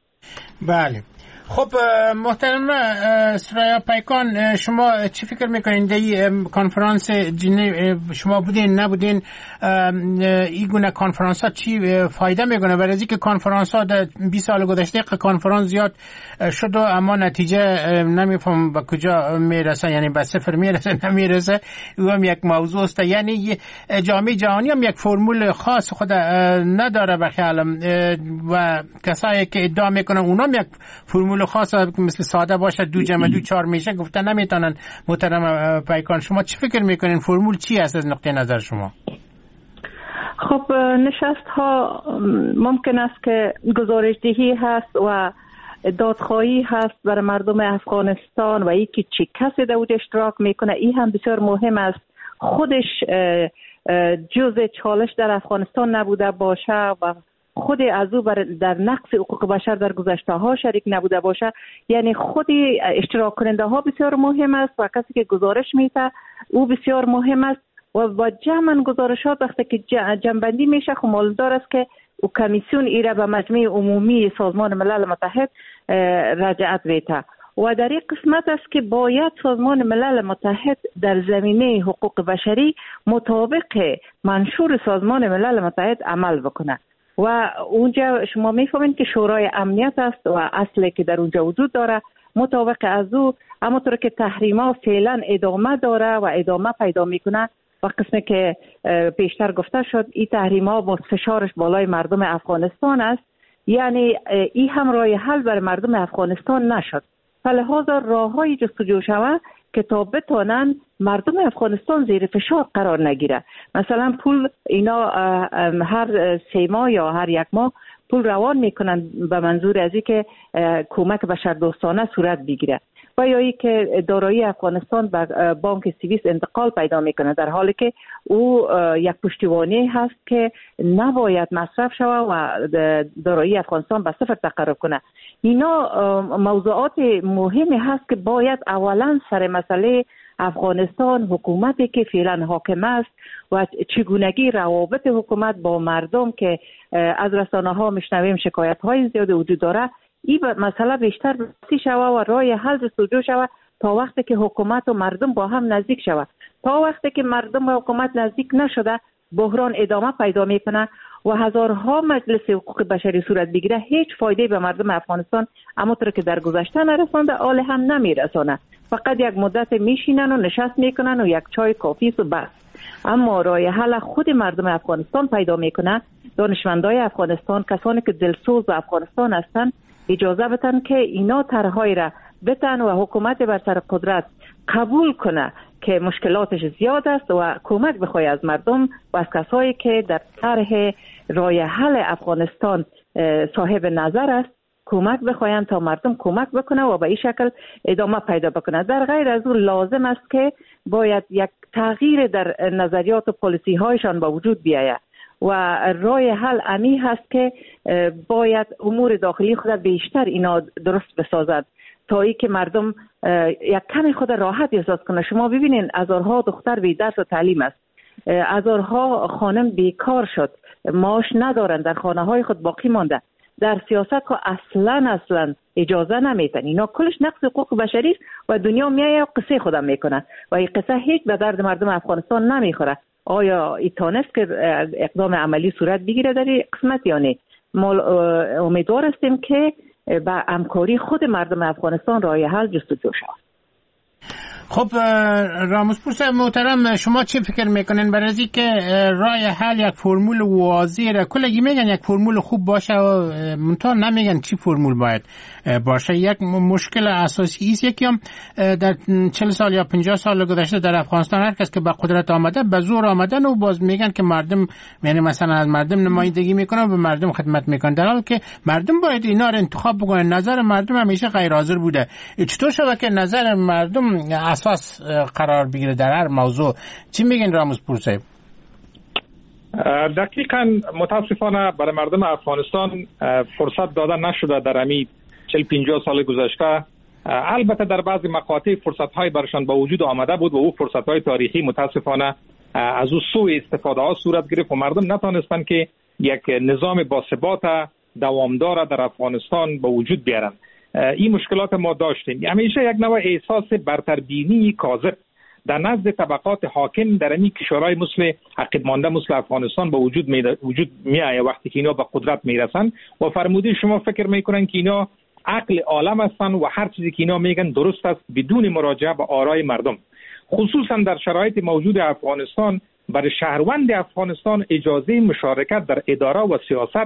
بله. خب محترم سرایا پیکان، شما چی فکر میکنین در کنفرانس جنیو شما بودین نبودین؟ این گونه کنفرانس ها چی فایده میکنه؟ برای اینکه کنفرانس ها در بیست سال گذشته کنفرانس زیاد شد و اما نتیجه نمیفهم به کجا میرسه، یعنی به صفر میرسه نمیرسه. او هم یک موضوع است. یعنی جامعه جهانی هم یک فرمول خاص خود نداره به خیالم و کسایی که ادعا میکنن اونا هم یک فرمول خاص مثل ساده باشه دو جمع دو چهار میشه گفتن نمیتونن. محترم پیکان شما چی فکر میکنین؟ فرمول چی است از نقطه نظر شما؟ خب نشست ها ممکن است که گزارشدهی هست و دادخواهی هست برای مردم افغانستان و ای که چی کسی در اونجا اشتراک میکنه این هم بسیار مهم است. خودش جزء چالش در افغانستان نبوده باشه و خود از او در نقض حقوق بشر در گذشته ها شریک نبوده باشه، یعنی خود اشتراک کننده ها بسیار مهم است و کسی که گزارش میده او بسیار مهم است و با جمع گزارشات وقتی که جمع‌بندی میشه خب معلوم است که او کمیسیون ایره به مجمع عمومی سازمان ملل متحد رجعت بیته و در این قسمت است که باید سازمان ملل متحد در زمینه حقوق بشری مطابق منشور سازمان ملل متحد عمل بکنه و اونجا شما میفهمید که شورای امنیت است و اصلی که در اونجا وجود داره. مطابق از او همونطور که تحریما فعلا ادامه داره و ادامه پیدا میکنه و قسمی که پیشتر گفته شد این تحریما فشارش بالای مردم افغانستان است، یعنی این هم راه حل برای مردم افغانستان نشد. فلهذا راههای جستجو شود که تا بتونن مردم افغانستان زیر فشار قرار نگیره. مثلا پول اینا هر سه ماه یا هر یک ماه پول روان میکنن به منظور از اینکه کمک بشردوستانه صورت بگیره و یا ای که دارایی افغانستان به بانک سوئیس انتقال پیدا میکنه در حالی که او یک پشتیبانی هست که نباید مصرف شود و دارایی افغانستان به صفر تقرب کنه. اینا موضوعات مهمی هست که باید اولا سر مسئله افغانستان حکومتی که فعلا حاکم است و چگونگی روابط حکومت با مردم که از رسانه ها میشنویم شکایت های زیاد وجود داره، این مسئله بیشتر بررسی شوه و راه حل جستجو شوه تا وقتی که حکومت و مردم با هم نزدیک شوه. تا وقتی که مردم و حکومت نزدیک نشده بحران ادامه پیدا میکنه و هزارها مجلس حقوق بشری صورت بگیره، هیچ فایده به مردم افغانستان همونطور که در گذشته نرسانده حال هم نمیرسانه. فقط یک مدت میشینن و نشست میکنن و یک چای کافی و بس. اما راه حل خود مردم افغانستان پیدا میکنه. دانشمندای افغانستان، کسانی که دلسوز به افغانستان هستند، اجازه بدن که اینا طرحهای را بتن و حکومت بر سر قدرت قبول کنه که مشکلاتش زیاد است و کمک بخواه از مردم و از کسایی که در طرح راه حل افغانستان صاحب نظر است کمک بخواهند تا مردم کمک بکنه و به این شکل ادامه پیدا بکنه. در غیر از اون لازم است که باید یک تغییر در نظریات و پالیسی هایشان با وجود بیاید و راه حل امی هست که باید امور داخلی خود بیشتر اینا درست بسازد تا ای که مردم یک کمی خود راحت احساس کنه. شما ببینین هزارها دختر بی درس و تعلیم است، هزارها خانم بیکار شد، معاش ندارن، در خانه های خود باقی مانده. در سیاست که اصلا اصلا اجازه نمیتن. اینا کلش نقض حقوق بشری است و دنیا میایه و قصه خودم میکنه و این قصه هیچ به درد مردم افغانستان نمیخوره. آیا ایتانست که اقدام عملی صورت بگیره در این قسمت یا نه؟ ما امیدوار هستیم که با همکاری خود مردم افغانستان راه حل جستجو شود. خب راموسپور صاحب محترم، شما چی فکر میکنین برای از اینکه راه حل یک فرمول واضحه را کلگی میگن یک فرمول خوب باشه و منتها نمیگن چی فرمول باید باشه؟ یک مشکل اساسی است. یکی هم در چهل سال یا پنجاه سال گذشته در افغانستان هر کس که به قدرت آمده به زور آمدن و باز میگن که مردم، یعنی مثلا از مردم نمایندگی میکنن و به مردم خدمت میکنن، در حالی که مردم باید اینا رو انتخاب بکنن. نظر مردم همیشه غیر حاضر بوده. چطور شده که نظر مردم اساس قرار بگیره در هر موضوع؟ چی میگن راموسپور صاحب؟ دقیقاً متاسفانه برای مردم افغانستان فرصت داده نشده در همین چهل پنجاه سال گذشته. البته در بعضی مقاطع فرصت های برشان با وجود آمده بود و او فرصت های تاریخی متاسفانه از او سوء استفاده ها صورت گرفت و مردم نتونستن که یک نظام باثبات دوامدار در افغانستان با وجود بیارن. این مشکلات ما داشتیم. همیشه یک نوع احساس برتربینی کاذب در نزد طبقات حاکم در این کشورهای مثل عقب مانده مثل افغانستان با وجود می وجود میآید وقتی که اینا به قدرت میرسن و فرموده شما فکر میکنن که اینا عقل عالم هستن و هر چیزی که اینا میگن درست است بدون مراجعه به آرای مردم. خصوصا در شرایط موجود افغانستان برای شهروند افغانستان اجازه مشارکت در اداره و سیاست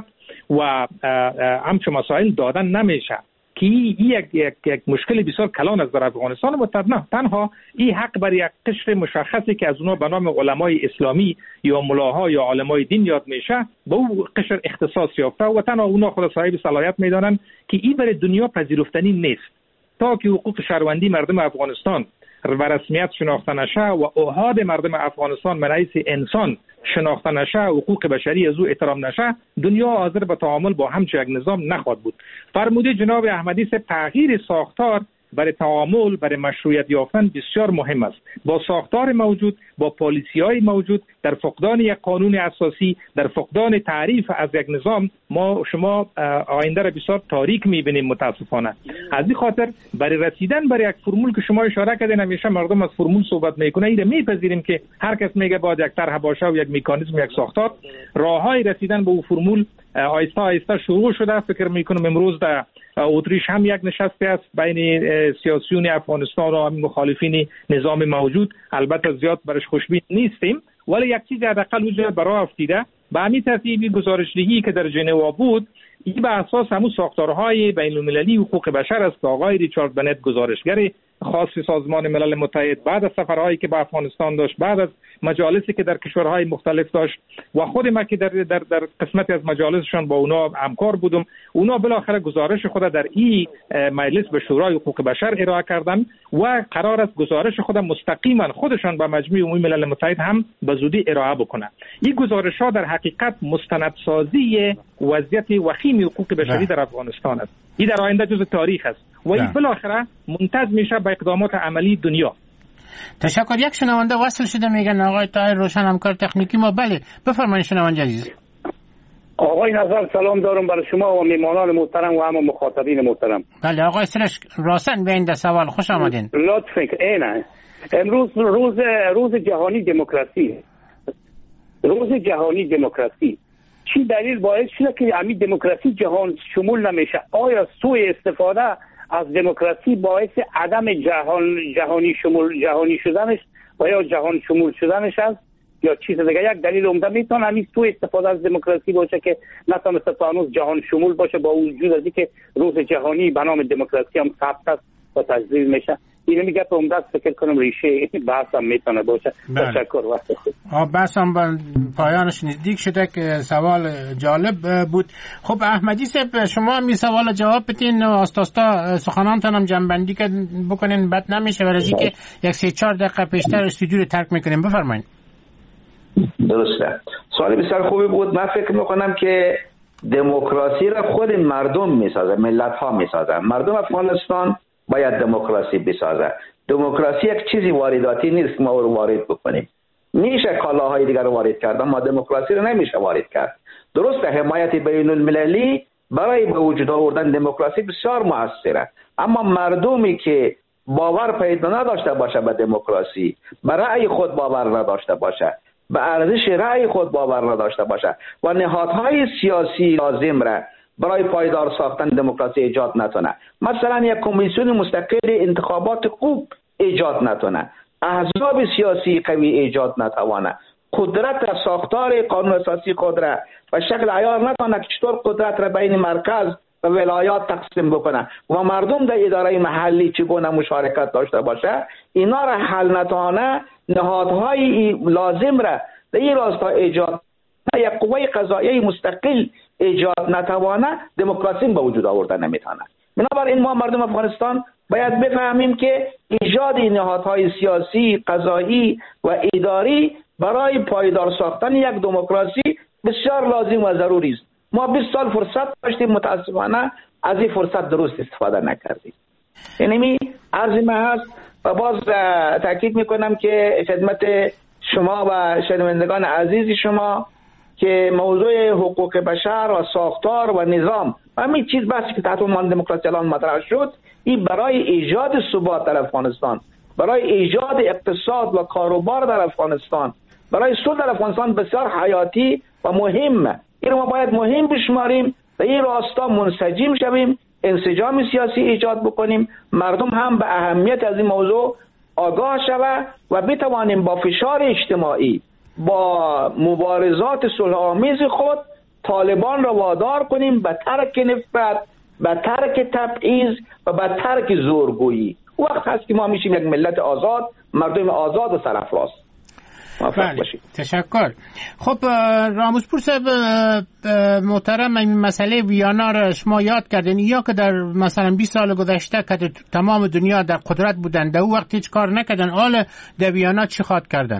و همچون مسائل دادن نمیشه که این یک, یک, یک مشکل بسیار کلان است در افغانستان و نه تنها این حق بر یک قشر مشخصی که از اونها به نام علمای اسلامی یا ملاها یا علمای دین یاد میشه به او قشر اختصاص یافته و تنها اونها خود صاحب صلاحیت میدانند که این برای دنیا پذیرفتنی نیست. تا که حقوق شهروندی مردم افغانستان و رسمیت شناخته نشه و اوهاد مردم افغانستان من حیث انسان شناخته نشه، حقوق بشری از او احترام نشه، دنیا حاضر به تعامل با همچین یک نظام نخواهد بود. فرموده جناب احمدی سے تغییر ساختار برای تعامل برای مشروعیت یافتن بسیار مهم است. با ساختار موجود، با پالیسی‌های موجود، در فقدان یک قانون اساسی، در فقدان تعریف از یک نظام، ما شما آینده را بسیار تاریک می‌بینیم متاسفانه. از این خاطر برای رسیدن برای یک فرمول که شما اشاره کردین، همیشه مردم از فرمول صحبت میکنه، این میپذیریم که هر کس میگه باید یک طرح باشه و یک مکانیزم، یک ساختار. راههای رسیدن به اون فرمول آیسته آیسته شروع شده. فکر میکنم امروز در اتریش هم یک نشستی است بین سیاسیون افغانستان و مخالفین نظام موجود. البته زیاد برش خوشبین نیستیم، ولی یک چیز حداقل وجود برای افتیده. به همین ترتیب گزارشدهی که در ژنو بود، این به اساس همون ساختارهای بین المللی حقوق بشر است که آقای ریچارد بنت گزارشگر خاص سازمان ملل متحد بعد از سفرهایی که به افغانستان داشت، بعد از مجالسی که در کشورهای مختلف داشت و خود ما که در در در قسمتی از مجالسشان با اونا همکار بودم، اونا بالاخره گزارش خود در این مجلس به شورای حقوق بشر ارائه کردن و قرار است گزارش خود مستقیما خودشان به مجمع عمومی ملل متحد هم به زودی ارائه بکنند. این گزارش‌ها در حقیقت مستندسازی وضعیت وخیم حقوق بشری در افغانستان است. این در آینده جزء تاریخ است و این بالاخره منتج میشه به اقدامات عملی دنیا. تشکر. یک شنونده وصل شده، میگن آقای طاهر روشن همکار تکنیکی ما. بله بفرمایید شنونده عزیز. آقای نظر سلام دارم برای شما و میمانان محترم و همه مخاطبین محترم. بله آقای سرش راسن به این سوال خوش آمدین. لطفاً اینه امروز روز روز جهانی دموکراسی، روز جهانی دموکراسی. چی دلیل باعث شده که همین دموکراسی جهان شمول نمیشه؟ آیا سوء استفاده از دموکراسی باعث عدم جهان جهانی شمول جهانی شدنش و یا جهان شمول شدنش است یا چیز دیگه؟ یک دلیل عمده میتونه همین سوء استفاده از دموکراسی باشه که نتونسته تا هنوز جهان شمول باشه، با وجود از اینکه روز جهانی به نام دموکراسی هم ثبت است و تجدید میشه. اینو میگه تو عمده فکر کنم ریشه بحث هم میتونه باشه. تشکر. وقت خود بحث هم به پایانش نزدیک شده که سوال جالب بود. خب احمدی صاحب شما می سوال جواب بدین و آستاستا سخنانتان هم جنبندی بکنین، بد نمیشه ورزی که یک سه چهار دقیقه پیشتر استودیو رو ترک میکنیم. بفرمایید. درسته. سوال بسیار خوبی بود. من فکر میکنم که دموکراسی را خود مردم میسازه، ملت ها میسازه. مردم افغانستان باید دموکراسی بسازه. دموکراسی یک چیزی وارداتی نیست که ما رو وارد بکنیم. میشه کالاهای دیگر رو وارد کرد، اما دموکراسی رو نمیشه وارد کرد. درسته حمایت بین المللی برای به وجود آوردن دموکراسی بسیار موثره، اما مردمی که باور پیدا نداشته باشه به دموکراسی، به رأی خود باور نداشته باشه، به ارزش رأی خود باور نداشته باشه و نهادهای سیاسی لازم را برای پایدار ساختن دموکراسی ایجاد نتونه، مثلا یک کمیسیون مستقل انتخابات خوب ایجاد نتونه، احزاب سیاسی قوی ایجاد نتوانه، قدرت را ساختار قانون اساسی خود را و شکل عیار نتونه که چطور قدرت را بین مرکز و ولایات تقسیم بکنه و مردم در اداره محلی چگونه مشارکت داشته باشه. اینا را حل نتوانه، نهادهای لازم را در این راستا ایجاد، یک قوه قضاییه مستقل ایجاد نتوانه، دموکراسی به وجود آورده نمیتونه. بنابراین ما مردم افغانستان باید بفهمیم که ایجاد نهادهای سیاسی، قضایی و اداری برای پایدار ساختن یک دموکراسی بسیار لازم و ضروری است. ما بیست سال فرصت داشتیم، متاسفانه از این فرصت درست استفاده نکردیم. یعنی عرض ما هست و باز تاکید میکنم که خدمت شما و شنوندگان عزیز شما که موضوع حقوق بشر و ساختار و نظام و همین چیز بحثی که تحت عنوان دموکراسی الان مطرح شد، این برای ایجاد ثبات در افغانستان، برای ایجاد اقتصاد و کاروبار در افغانستان، برای صلح در افغانستان بسیار حیاتی و مهمه. این ما باید مهم بشماریم، در این راستا منسجم شویم، انسجام سیاسی ایجاد بکنیم، مردم هم به اهمیت از این موضوع آگاه شوه و بتوانیم با فشار اجتماعی، با مبارزات صلح آمیز خود طالبان را وادار کنیم به ترک نفرت، به ترک تبعیض و به ترک زورگویی. وقت هست که ما میشیم یک ملت آزاد، مردم آزاد و سرفراز. بله. تشکر. خب راموزپور صاحب محترم، این مسئله ویانا را شما یاد کردین، یا که در مثلا بیست سال گذشته که تمام دنیا در قدرت بودن در اون وقت هیچ کار نکردن، حالا در ویانا چی خواد کردن؟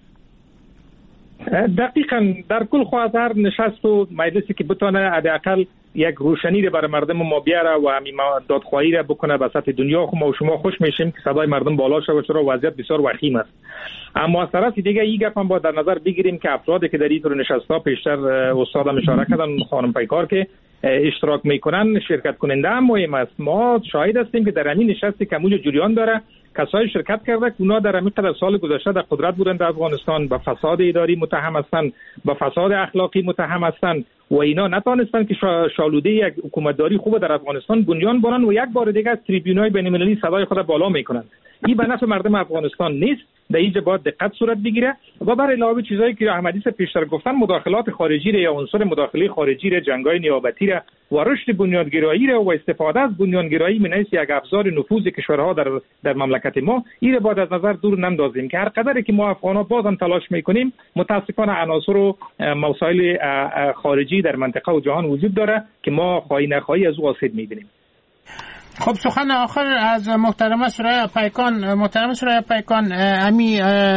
دقیقاً در کل خواهد هر نشست و مجلسی که بتونه حداقل یک روشنی رو برای مردم ما بیاره و همین دادخواهی رو بکنه به سطح دنیا، خب ما و شما خوش میشیم که صدای مردم بالا شود، چرا وضعیت بسیار وخیم است. اما از طرف دیگه این گپ هم با در نظر بگیریم که افرادی که در این طور نشست‌ها پیشتر استاد هم اشاره کردن، خانم پیکار که اشتراک میکنن، شرکت کننده هم مهم است. ما شاهد هستیم که در همین نشستی که موج جریان داره، کسایی شرکت کرده که اونا در همین قدر سال گذشته در قدرت بودن در افغانستان، به فساد اداری متهم هستند، به فساد اخلاقی متهم هستند و اینا نتونستن که شالوده یک حکومتداری خوب در افغانستان بنیان بارن و یک بار دیگه از تریبیون‌های بین‌المللی صدای خود بالا میکنن. این به نفع مردم افغانستان نیست، در اینجا باید دقت صورت بگیره و بر علاوه چیزایی که احمدی صاحب پیشتر گفتن، مداخلات خارجی یا عنصر مداخله خارجی را، جنگ‌های نیابتی را و رشد بنیانگرایی را و استفاده از بنیانگرایی من حیث یک ابزار نفوذ کشورها در در مملکت ما، این را باید از نظر دور نندازیم که هر قدری که ما افغان‌ها بازم تلاش میکنیم، متاسفانه عناصر و مسائل خارجی در منطقه و جهان وجود داره که ما خواهی نخواهی از او آسیب میبینیم. خب سخن آخر از محترمه سرای پیکان. محترمه سرای پیکان، امی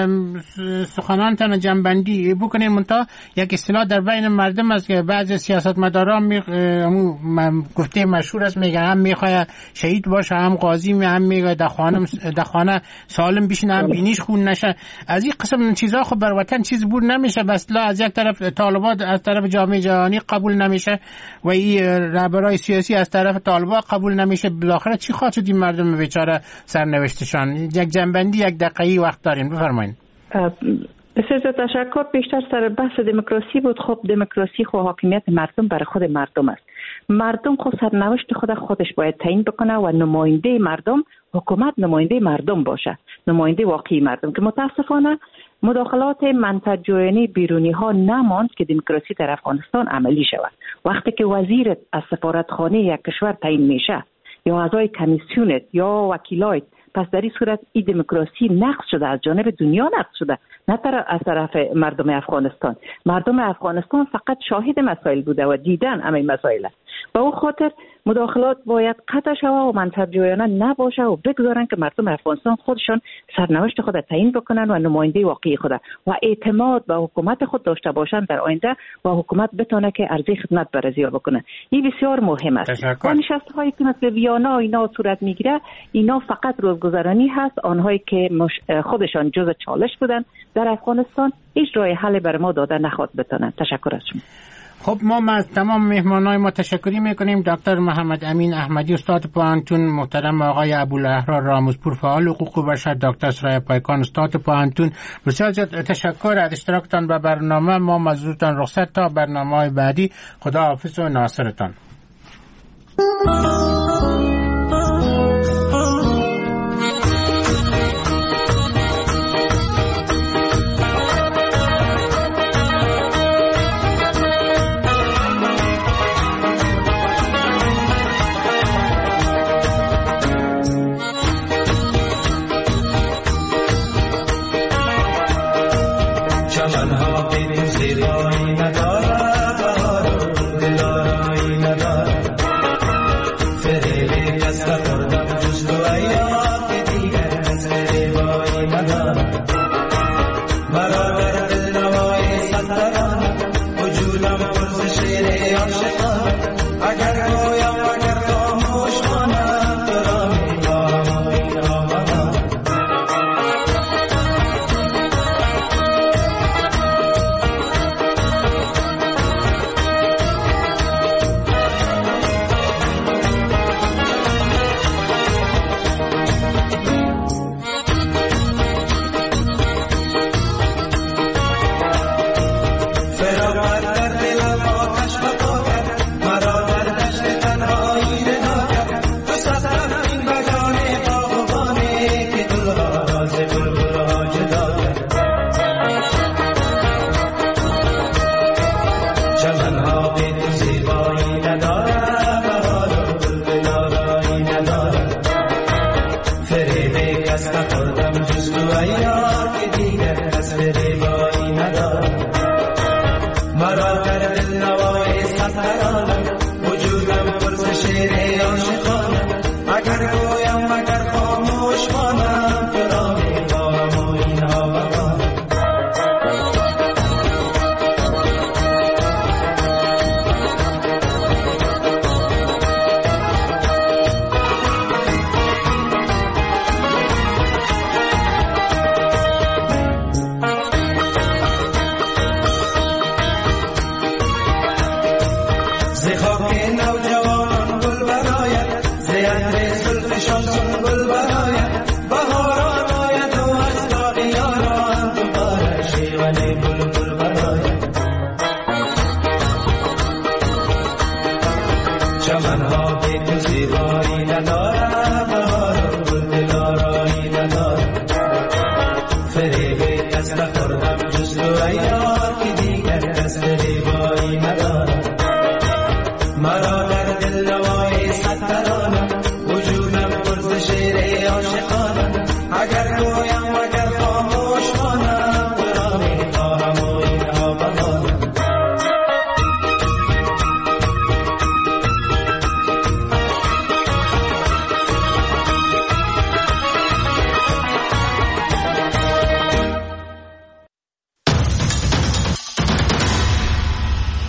سخنانتان جنبندی بکنین. منتها یک اصطلاح در بین مردم است که بعضی سیاستمداران می گفته مشهور است، میگن هم میخواد شهید باشه، هم قاضی، هم میگه در خانه در خانه سالم بشینه، هم بینیش خون نشه. از این قسم چیزا خب بر وطن چیز بود نمیشه. بس لا از یک طرف طالبان از طرف جامعه جهانی قبول نمیشه و این رهبرای سیاسی از طرف طالبان قبول نمیشه. بالاخره چی خواهد شد این مردم بیچاره سرنوشتشان؟ یک جنبندی یک دقیقه وقت دارین، بفرمایید. بسیار تشکر. بیشتر سر بحث دموکراسی بود. خب دموکراسی خو حاکمیت مردم بر خود مردم است. مردم خود سرنوشت خود خودش باید تعیین بکنه و نماینده مردم، حکومت نماینده مردم باشه، نماینده واقعی مردم، که متاسفانه مداخلات منطقه‌جویانه بیرونی ها نماند که دموکراسی در افغانستان عملی شود. وقتی که وزیر از سفارتخانه یک کشور تعیین میشه یا اعضای کمیسیونت یا وکیلایت، پس در این صورت این دموکراسی نقض شده، از جانب دنیا نقض شده، نه از طرف مردم افغانستان. مردم افغانستان فقط شاهد مسائل بوده و دیدن همین مسائل. به او خاطر مداخلات باید قطع شود و منطقه‌جویانه نباشه و بگذارن که مردم افغانستان خودشون سرنوشت خود تعیین بکنن و نماینده واقعی خود و اعتماد به حکومت خود داشته باشن در آینده و حکومت بتونه که عرضه خدمت برازیل بکنه. این بسیار مهم است. و نشست‌هایی که مثل ویانا اینا صورت میگیره، اینا فقط روزگذرانی هست. آنهایی که خودشان جزء چالش بودن در افغانستان هیچ راه حل بر ما داده نخواد بتونن. تشکر از شما. خب ما از تمام مهمانای ما تشکری میکنیم. دکتر محمد امین احمدی، استاد پوهنتون، محترم آقای ابوالاحرار رامزپور، فعال حقوق بشر، دکتر سرای پیکان، استاد پوهنتون، بسیار تشکر از اشتراکتان به برنامه. ما مزدورتان رخصت تا برنامه‌های بعدی. خدا حافظ و ناصرتان. مرا در دل نوای سترانه